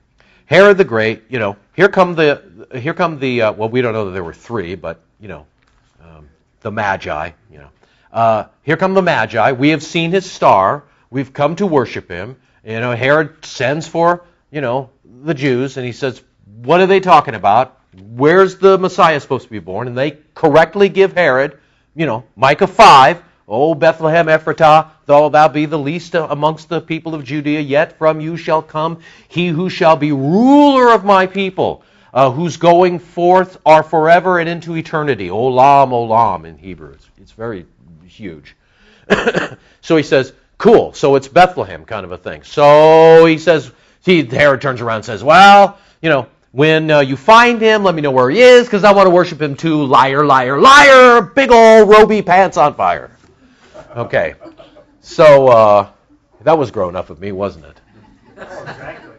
Herod the Great, you know, here come the, here come the, uh, well, we don't know that there were three, but, you know, um, the Magi, you know. Uh, here come the Magi. We have seen his star. We've come to worship him. You know, Herod sends for, you know, the Jews, and he says, what are they talking about? Where's the Messiah supposed to be born? And they correctly give Herod, you know, Micah five, O Bethlehem Ephratah, though thou be the least amongst the people of Judea, yet from you shall come he who shall be ruler of my people, uh, whose going forth are forever and into eternity. Olam, Olam in Hebrew. It's, it's very huge. So he says, cool, so it's Bethlehem kind of a thing. So he says, he, Herod turns around and says, well, you know, when uh, you find him, let me know where he is, because I want to worship him too. Liar, liar, liar, big old Roby pants on fire. Okay, so uh, that was grown up of me, wasn't it? Oh, exactly.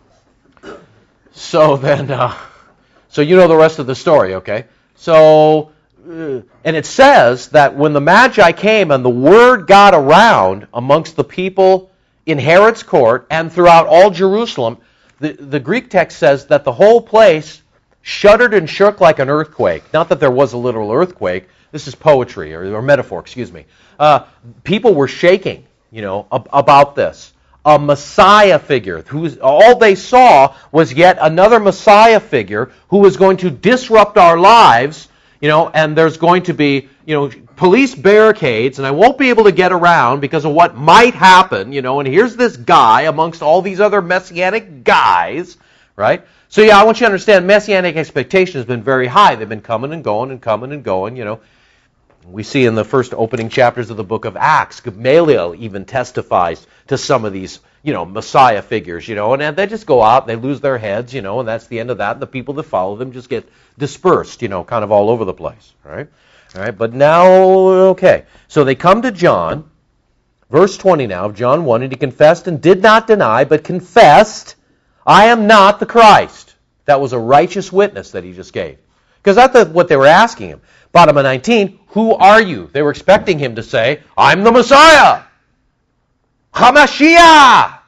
So then, uh, so you know the rest of the story, okay? So, uh, and it says that when the Magi came and the word got around amongst the people in Herod's court and throughout all Jerusalem, the, the Greek text says that the whole place shuddered and shook like an earthquake. Not that there was a literal earthquake. This is poetry, or, or metaphor, excuse me. Uh, people were shaking, you know, ab- about this. A Messiah figure, who's all they saw was yet another Messiah figure who was going to disrupt our lives, you know, and there's going to be, you know, police barricades, and I won't be able to get around because of what might happen, you know, and here's this guy amongst all these other messianic guys, right? So yeah, I want you to understand, messianic expectation has been very high. They've been coming and going and coming and going, you know. We see in the first opening chapters of the book of Acts, Gamaliel even testifies to some of these, you know, Messiah figures, you know, and they just go out, they lose their heads, you know, and that's the end of that. And the people that follow them just get dispersed, you know, kind of all over the place, right? All right, but now, okay. So they come to John, verse twenty now of John one, and he confessed and did not deny, but confessed, I am not the Christ. That was a righteous witness that he just gave. Because that's what they were asking him. Bottom of nineteen, who are you? They were expecting him to say, I'm the Messiah. Hamashiach.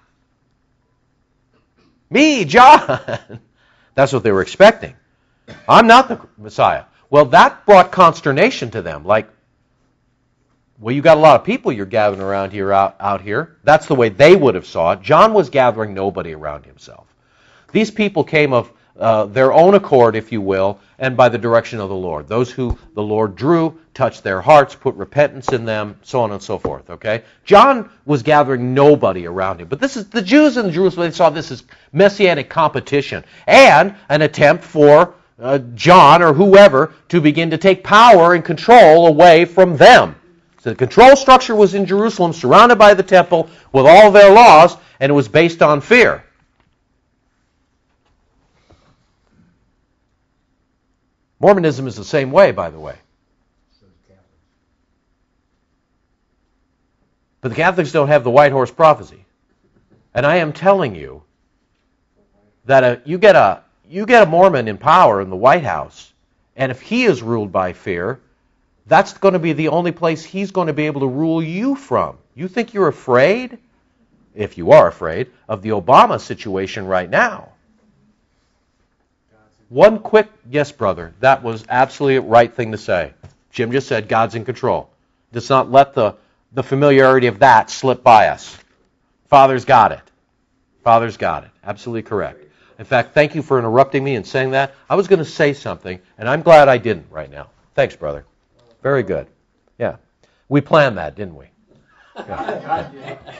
Me, John. That's what they were expecting. I'm not the Messiah. Well, that brought consternation to them. Like, well, you got a lot of people you're gathering around here, out, out here. That's the way they would have saw it. John was gathering nobody around himself. These people came of uh, their own accord, if you will, and by the direction of the Lord. Those who the Lord drew, touched their hearts, put repentance in them, so on and so forth, okay? John was gathering nobody around him. But this is the Jews in Jerusalem, they saw this as messianic competition and an attempt for uh, John or whoever to begin to take power and control away from them. So the control structure was in Jerusalem, surrounded by the temple with all their laws, and it was based on fear. Mormonism is the same way, by the way. But the Catholics don't have the white horse prophecy. And I am telling you that a, you get a you get a Mormon in power in the White House, and if he is ruled by fear, that's going to be the only place he's going to be able to rule you from. You think you're afraid, if you are afraid, of the Obama situation right now. One quick, yes, brother, that was absolutely the right thing to say. Jim just said God's in control. Let's not let the, the familiarity of that slip by us. Father's got it. Father's got it. Absolutely correct. In fact, thank you for interrupting me and saying that. I was going to say something, and I'm glad I didn't right now. Thanks, brother. Very good. Yeah. We planned that, didn't we? Yeah.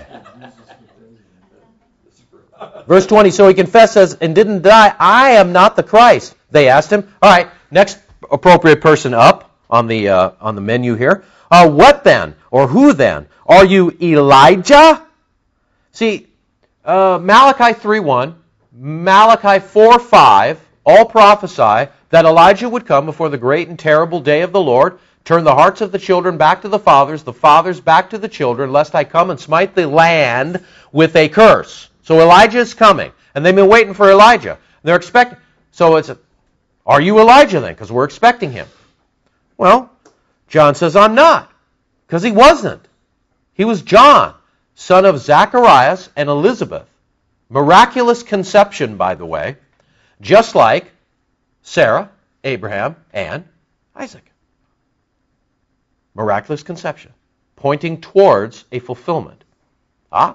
Verse twenty, so he confessed, says, and didn't die, I am not the Christ. They asked him. All right, next appropriate person up on the uh, on the menu here. Uh, what then? Or who then? Are you Elijah? See, uh, Malachi three one, Malachi four five, all prophesy that Elijah would come before the great and terrible day of the Lord, turn the hearts of the children back to the fathers, the fathers back to the children, lest I come and smite the land with a curse. So Elijah is coming, and they've been waiting for Elijah. They're expecting. So it's, a, are you Elijah then? Because we're expecting him. Well, John says, I'm not, because he wasn't. He was John, son of Zacharias and Elizabeth. Miraculous conception, by the way, just like Sarah, Abraham, and Isaac. Miraculous conception, pointing towards a fulfillment. Ah?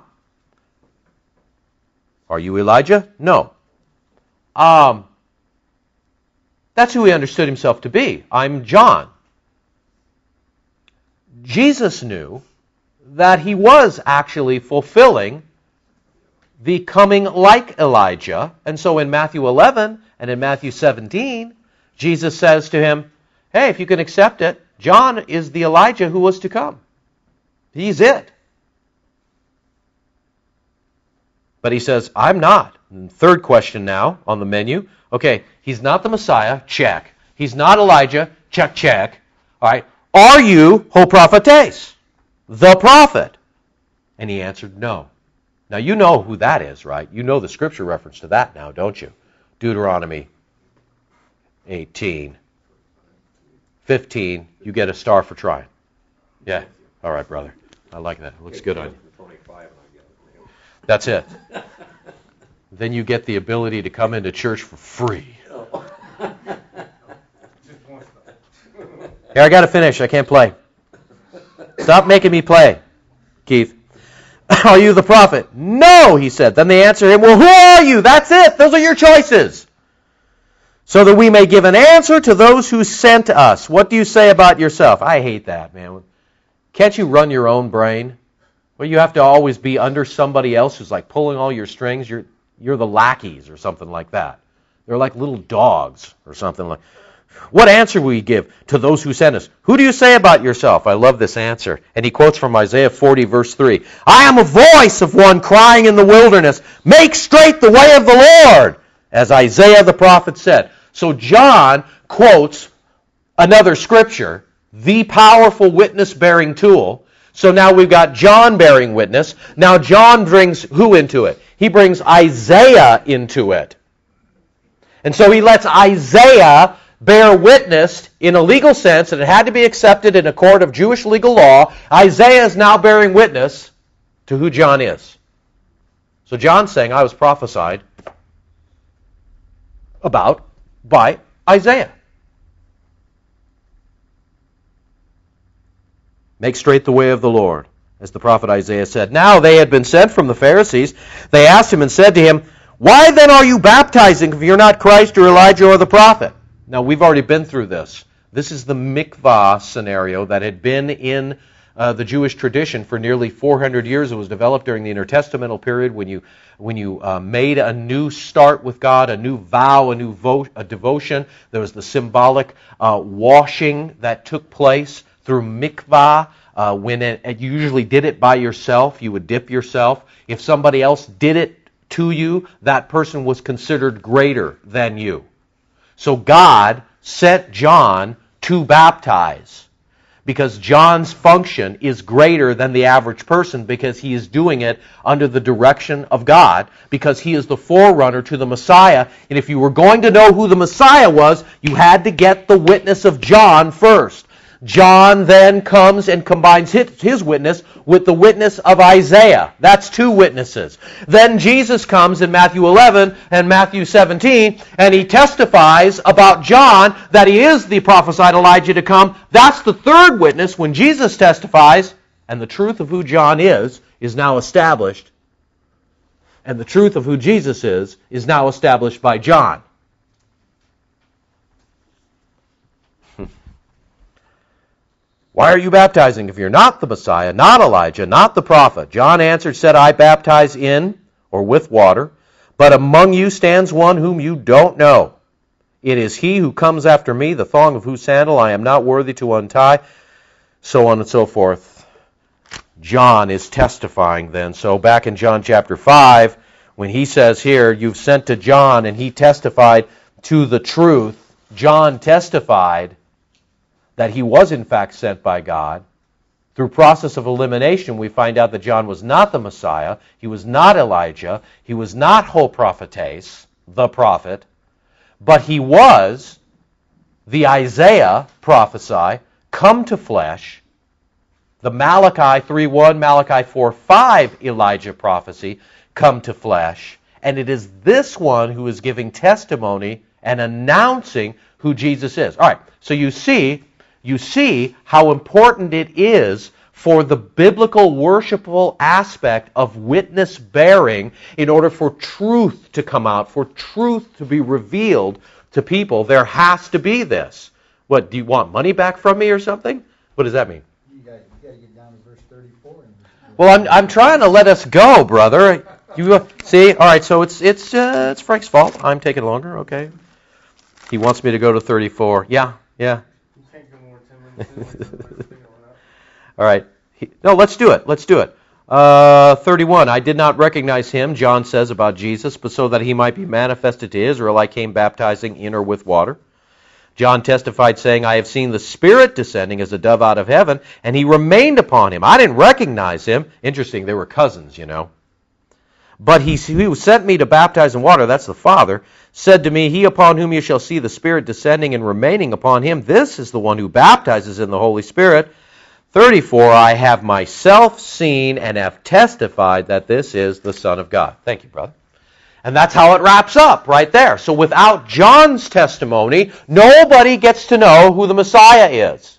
Are you Elijah? No. Um, that's who he understood himself to be. I'm John. Jesus knew that he was actually fulfilling the coming like Elijah. And so in Matthew eleven and in Matthew seventeen, Jesus says to him, hey, if you can accept it, John is the Elijah who was to come. He's it. But he says, I'm not. And third question now on the menu. Okay, he's not the Messiah. Check. He's not Elijah. Check, check. All right. Are you ho prophetes, the prophet? And he answered, no. Now you know who that is, right? You know the scripture reference to that now, don't you? Deuteronomy eighteen, fifteen. You get a star for trying. Yeah. All right, brother. I like that. It looks good on you. That's it. Then you get the ability to come into church for free. Here, I got to finish. I can't play. Stop making me play, Keith. Are you the prophet? No, he said. Then they answered him, well, who are you? That's it. Those are your choices. So that we may give an answer to those who sent us. What do you say about yourself? I hate that, man. Can't you run your own brain? Well, you have to always be under somebody else who's like pulling all your strings. You're you're the lackeys or something like that. They're like little dogs or something like. What answer will we give to those who sent us? Who do you say about yourself? I love this answer. And he quotes from Isaiah forty, verse three. I am a voice of one crying in the wilderness, make straight the way of the Lord, as Isaiah the prophet said. So John quotes another scripture, the powerful witness-bearing tool. So now we've got John bearing witness. Now John brings who into it? He brings Isaiah into it. And so he lets Isaiah bear witness in a legal sense, and it had to be accepted in a court of Jewish legal law. Isaiah is now bearing witness to who John is. So John's saying, I was prophesied about by Isaiah. Make straight the way of the Lord, as the prophet Isaiah said. Now they had been sent from the Pharisees. They asked him and said to him, why then are you baptizing if you're not Christ or Elijah or the prophet? Now, we've already been through this. This is the mikvah scenario that had been in uh, the Jewish tradition for nearly four hundred years. It was developed during the intertestamental period when you when you uh, made a new start with God, a new vow, a new vo- a devotion. There was the symbolic uh, washing that took place through mikvah. Uh, when it, it you usually did it by yourself, you would dip yourself. If somebody else did it to you, that person was considered greater than you. So God sent John to baptize because John's function is greater than the average person because he is doing it under the direction of God because he is the forerunner to the Messiah. And if you were going to know who the Messiah was, you had to get the witness of John first. John then comes and combines his witness with the witness of Isaiah. That's two witnesses. Then Jesus comes in Matthew eleven and Matthew seventeen, and he testifies about John that he is the prophesied Elijah to come. That's the third witness when Jesus testifies, and the truth of who John is is now established. And the truth of who Jesus is is now established by John. Why are you baptizing if you're not the Messiah, not Elijah, not the prophet? John answered, said, I baptize in or with water, but among you stands one whom you don't know. It is he who comes after me, the thong of whose sandal I am not worthy to untie, so on and so forth. John is testifying then. So back in John chapter five, when he says here, you've sent to John and he testified to the truth, John testified that he was in fact sent by God. Through process of elimination, we find out that John was not the Messiah, he was not Elijah, he was not ho prophetes, the prophet, but he was the Isaiah prophesy, come to flesh, the Malachi three one, Malachi four five Elijah prophecy, come to flesh, And it is this one who is giving testimony and announcing who Jesus is. All right, so you see, you see how important it is for the biblical worshipful aspect of witness bearing in order for truth to come out, for truth to be revealed to people. There has to be this. What, do you want money back from me or something? What does that mean? You got you got to get down to verse thirty-four. And Well, I'm I'm trying to let us go, brother. You uh, see? All right, so it's it's uh, it's Frank's fault. I'm taking longer. Okay. He wants me to go to thirty-four. Yeah, yeah. You can't go more than ten minutes. in, like, the first thing All right. He, no, let's do it. Let's do it. Uh, thirty-one. I did not recognize him, John says about Jesus, but so that he might be manifested to Israel, I came baptizing in or with water. John testified, saying, I have seen the Spirit descending as a dove out of heaven, and he remained upon him. I didn't recognize him. Interesting, they were cousins, you know. But he who sent me to baptize in water, that's the Father, said to me, He upon whom you shall see the Spirit descending and remaining upon him, this is the one who baptizes in the Holy Spirit. thirty-four, I have myself seen and have testified that this is the Son of God. Thank you, brother. And that's how it wraps up right there. So without John's testimony, nobody gets to know who the Messiah is.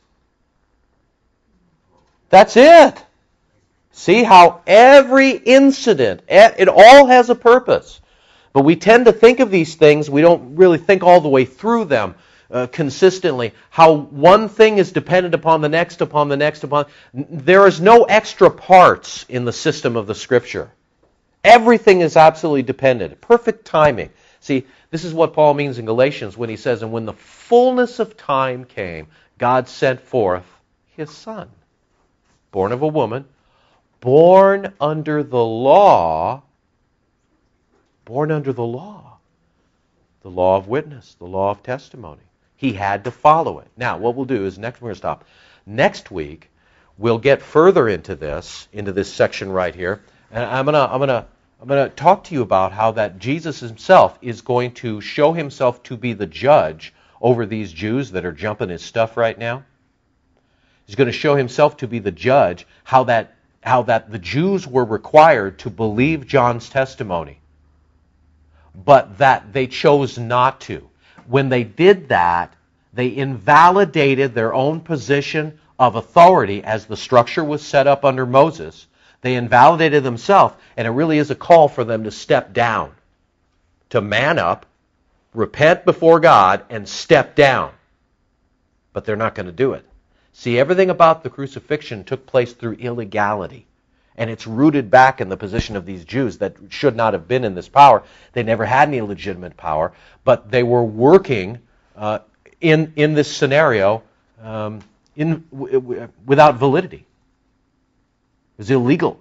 That's it. See how every incident, it all has a purpose. But we tend to think of these things, we don't really think all the way through them uh, consistently. How one thing is dependent upon the next, upon the next, upon... There is no extra parts in the system of the Scripture. Everything is absolutely dependent. Perfect timing. See, this is what Paul means in Galatians when he says, and when the fullness of time came, God sent forth His Son, born of a woman, born under the law, born under the law, the law of witness, the law of testimony. He had to follow it. Now, what we'll do is, next we're going to stop. Next week, we'll get further into this, into this section right here, and I'm going to, I'm going to, I'm going to talk to you about how that Jesus himself is going to show himself to be the judge over these Jews that are jumping his stuff right now. He's going to show himself to be the judge, how that, how that the Jews were required to believe John's testimony, but that they chose not to. When they did that, they invalidated their own position of authority as the structure was set up under Moses. They invalidated themselves, and it really is a call for them to step down, to man up, repent before God, and step down. But they're not going to do it. See, everything about the crucifixion took place through illegality, and it's rooted back in the position of these Jews that should not have been in this power. They never had any legitimate power, but they were working uh, in in this scenario um, in w- w- without validity. It was illegal.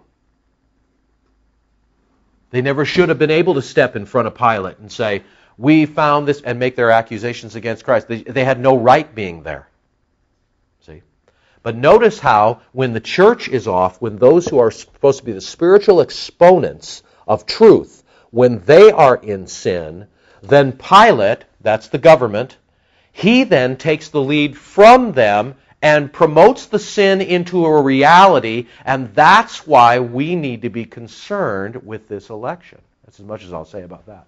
They never should have been able to step in front of Pilate and say, we found this, and make their accusations against Christ. They, they had no right being there. See? But notice how, when the church is off, when those who are supposed to be the spiritual exponents of truth, when they are in sin, then Pilate, that's the government, he then takes the lead from them and promotes the sin into a reality, and that's why we need to be concerned with this election. That's as much as I'll say about that.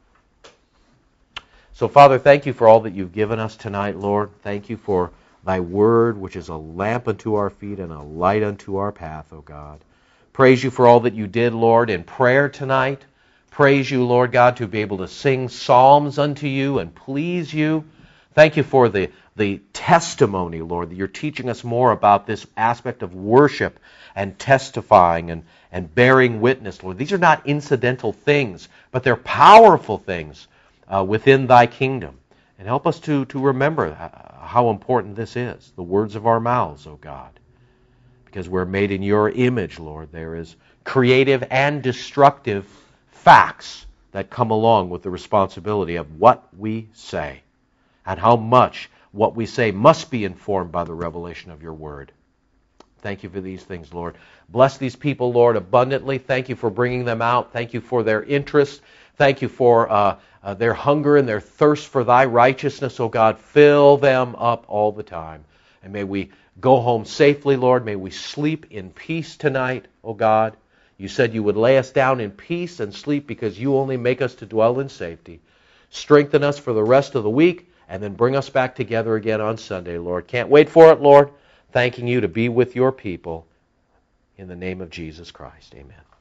So, Father, thank you for all that you've given us tonight, Lord. Thank you for thy word, which is a lamp unto our feet and a light unto our path, O God. Praise you for all that you did, Lord, in prayer tonight. Praise you, Lord God, to be able to sing psalms unto you and please you. Thank you for the the testimony, Lord, that you're teaching us more about this aspect of worship and testifying and, and bearing witness, Lord. These are not incidental things, but they're powerful things uh, within thy kingdom. And help us to, to remember how important this is, the words of our mouths, O God. Because we're made in your image, Lord. There is creative and destructive facts that come along with the responsibility of what we say, and how much what we say must be informed by the revelation of your word. Thank you for these things, Lord. Bless these people, Lord, abundantly. Thank you for bringing them out. Thank you for their interest. Thank you for uh, uh, their hunger and their thirst for thy righteousness, O God. Fill them up all the time. And may we go home safely, Lord. May we sleep in peace tonight, O God. You said you would lay us down in peace and sleep because you only make us to dwell in safety. Strengthen us for the rest of the week and then bring us back together again on Sunday, Lord. Can't wait for it, Lord. Thanking you to be with your people. In the name of Jesus Christ, amen.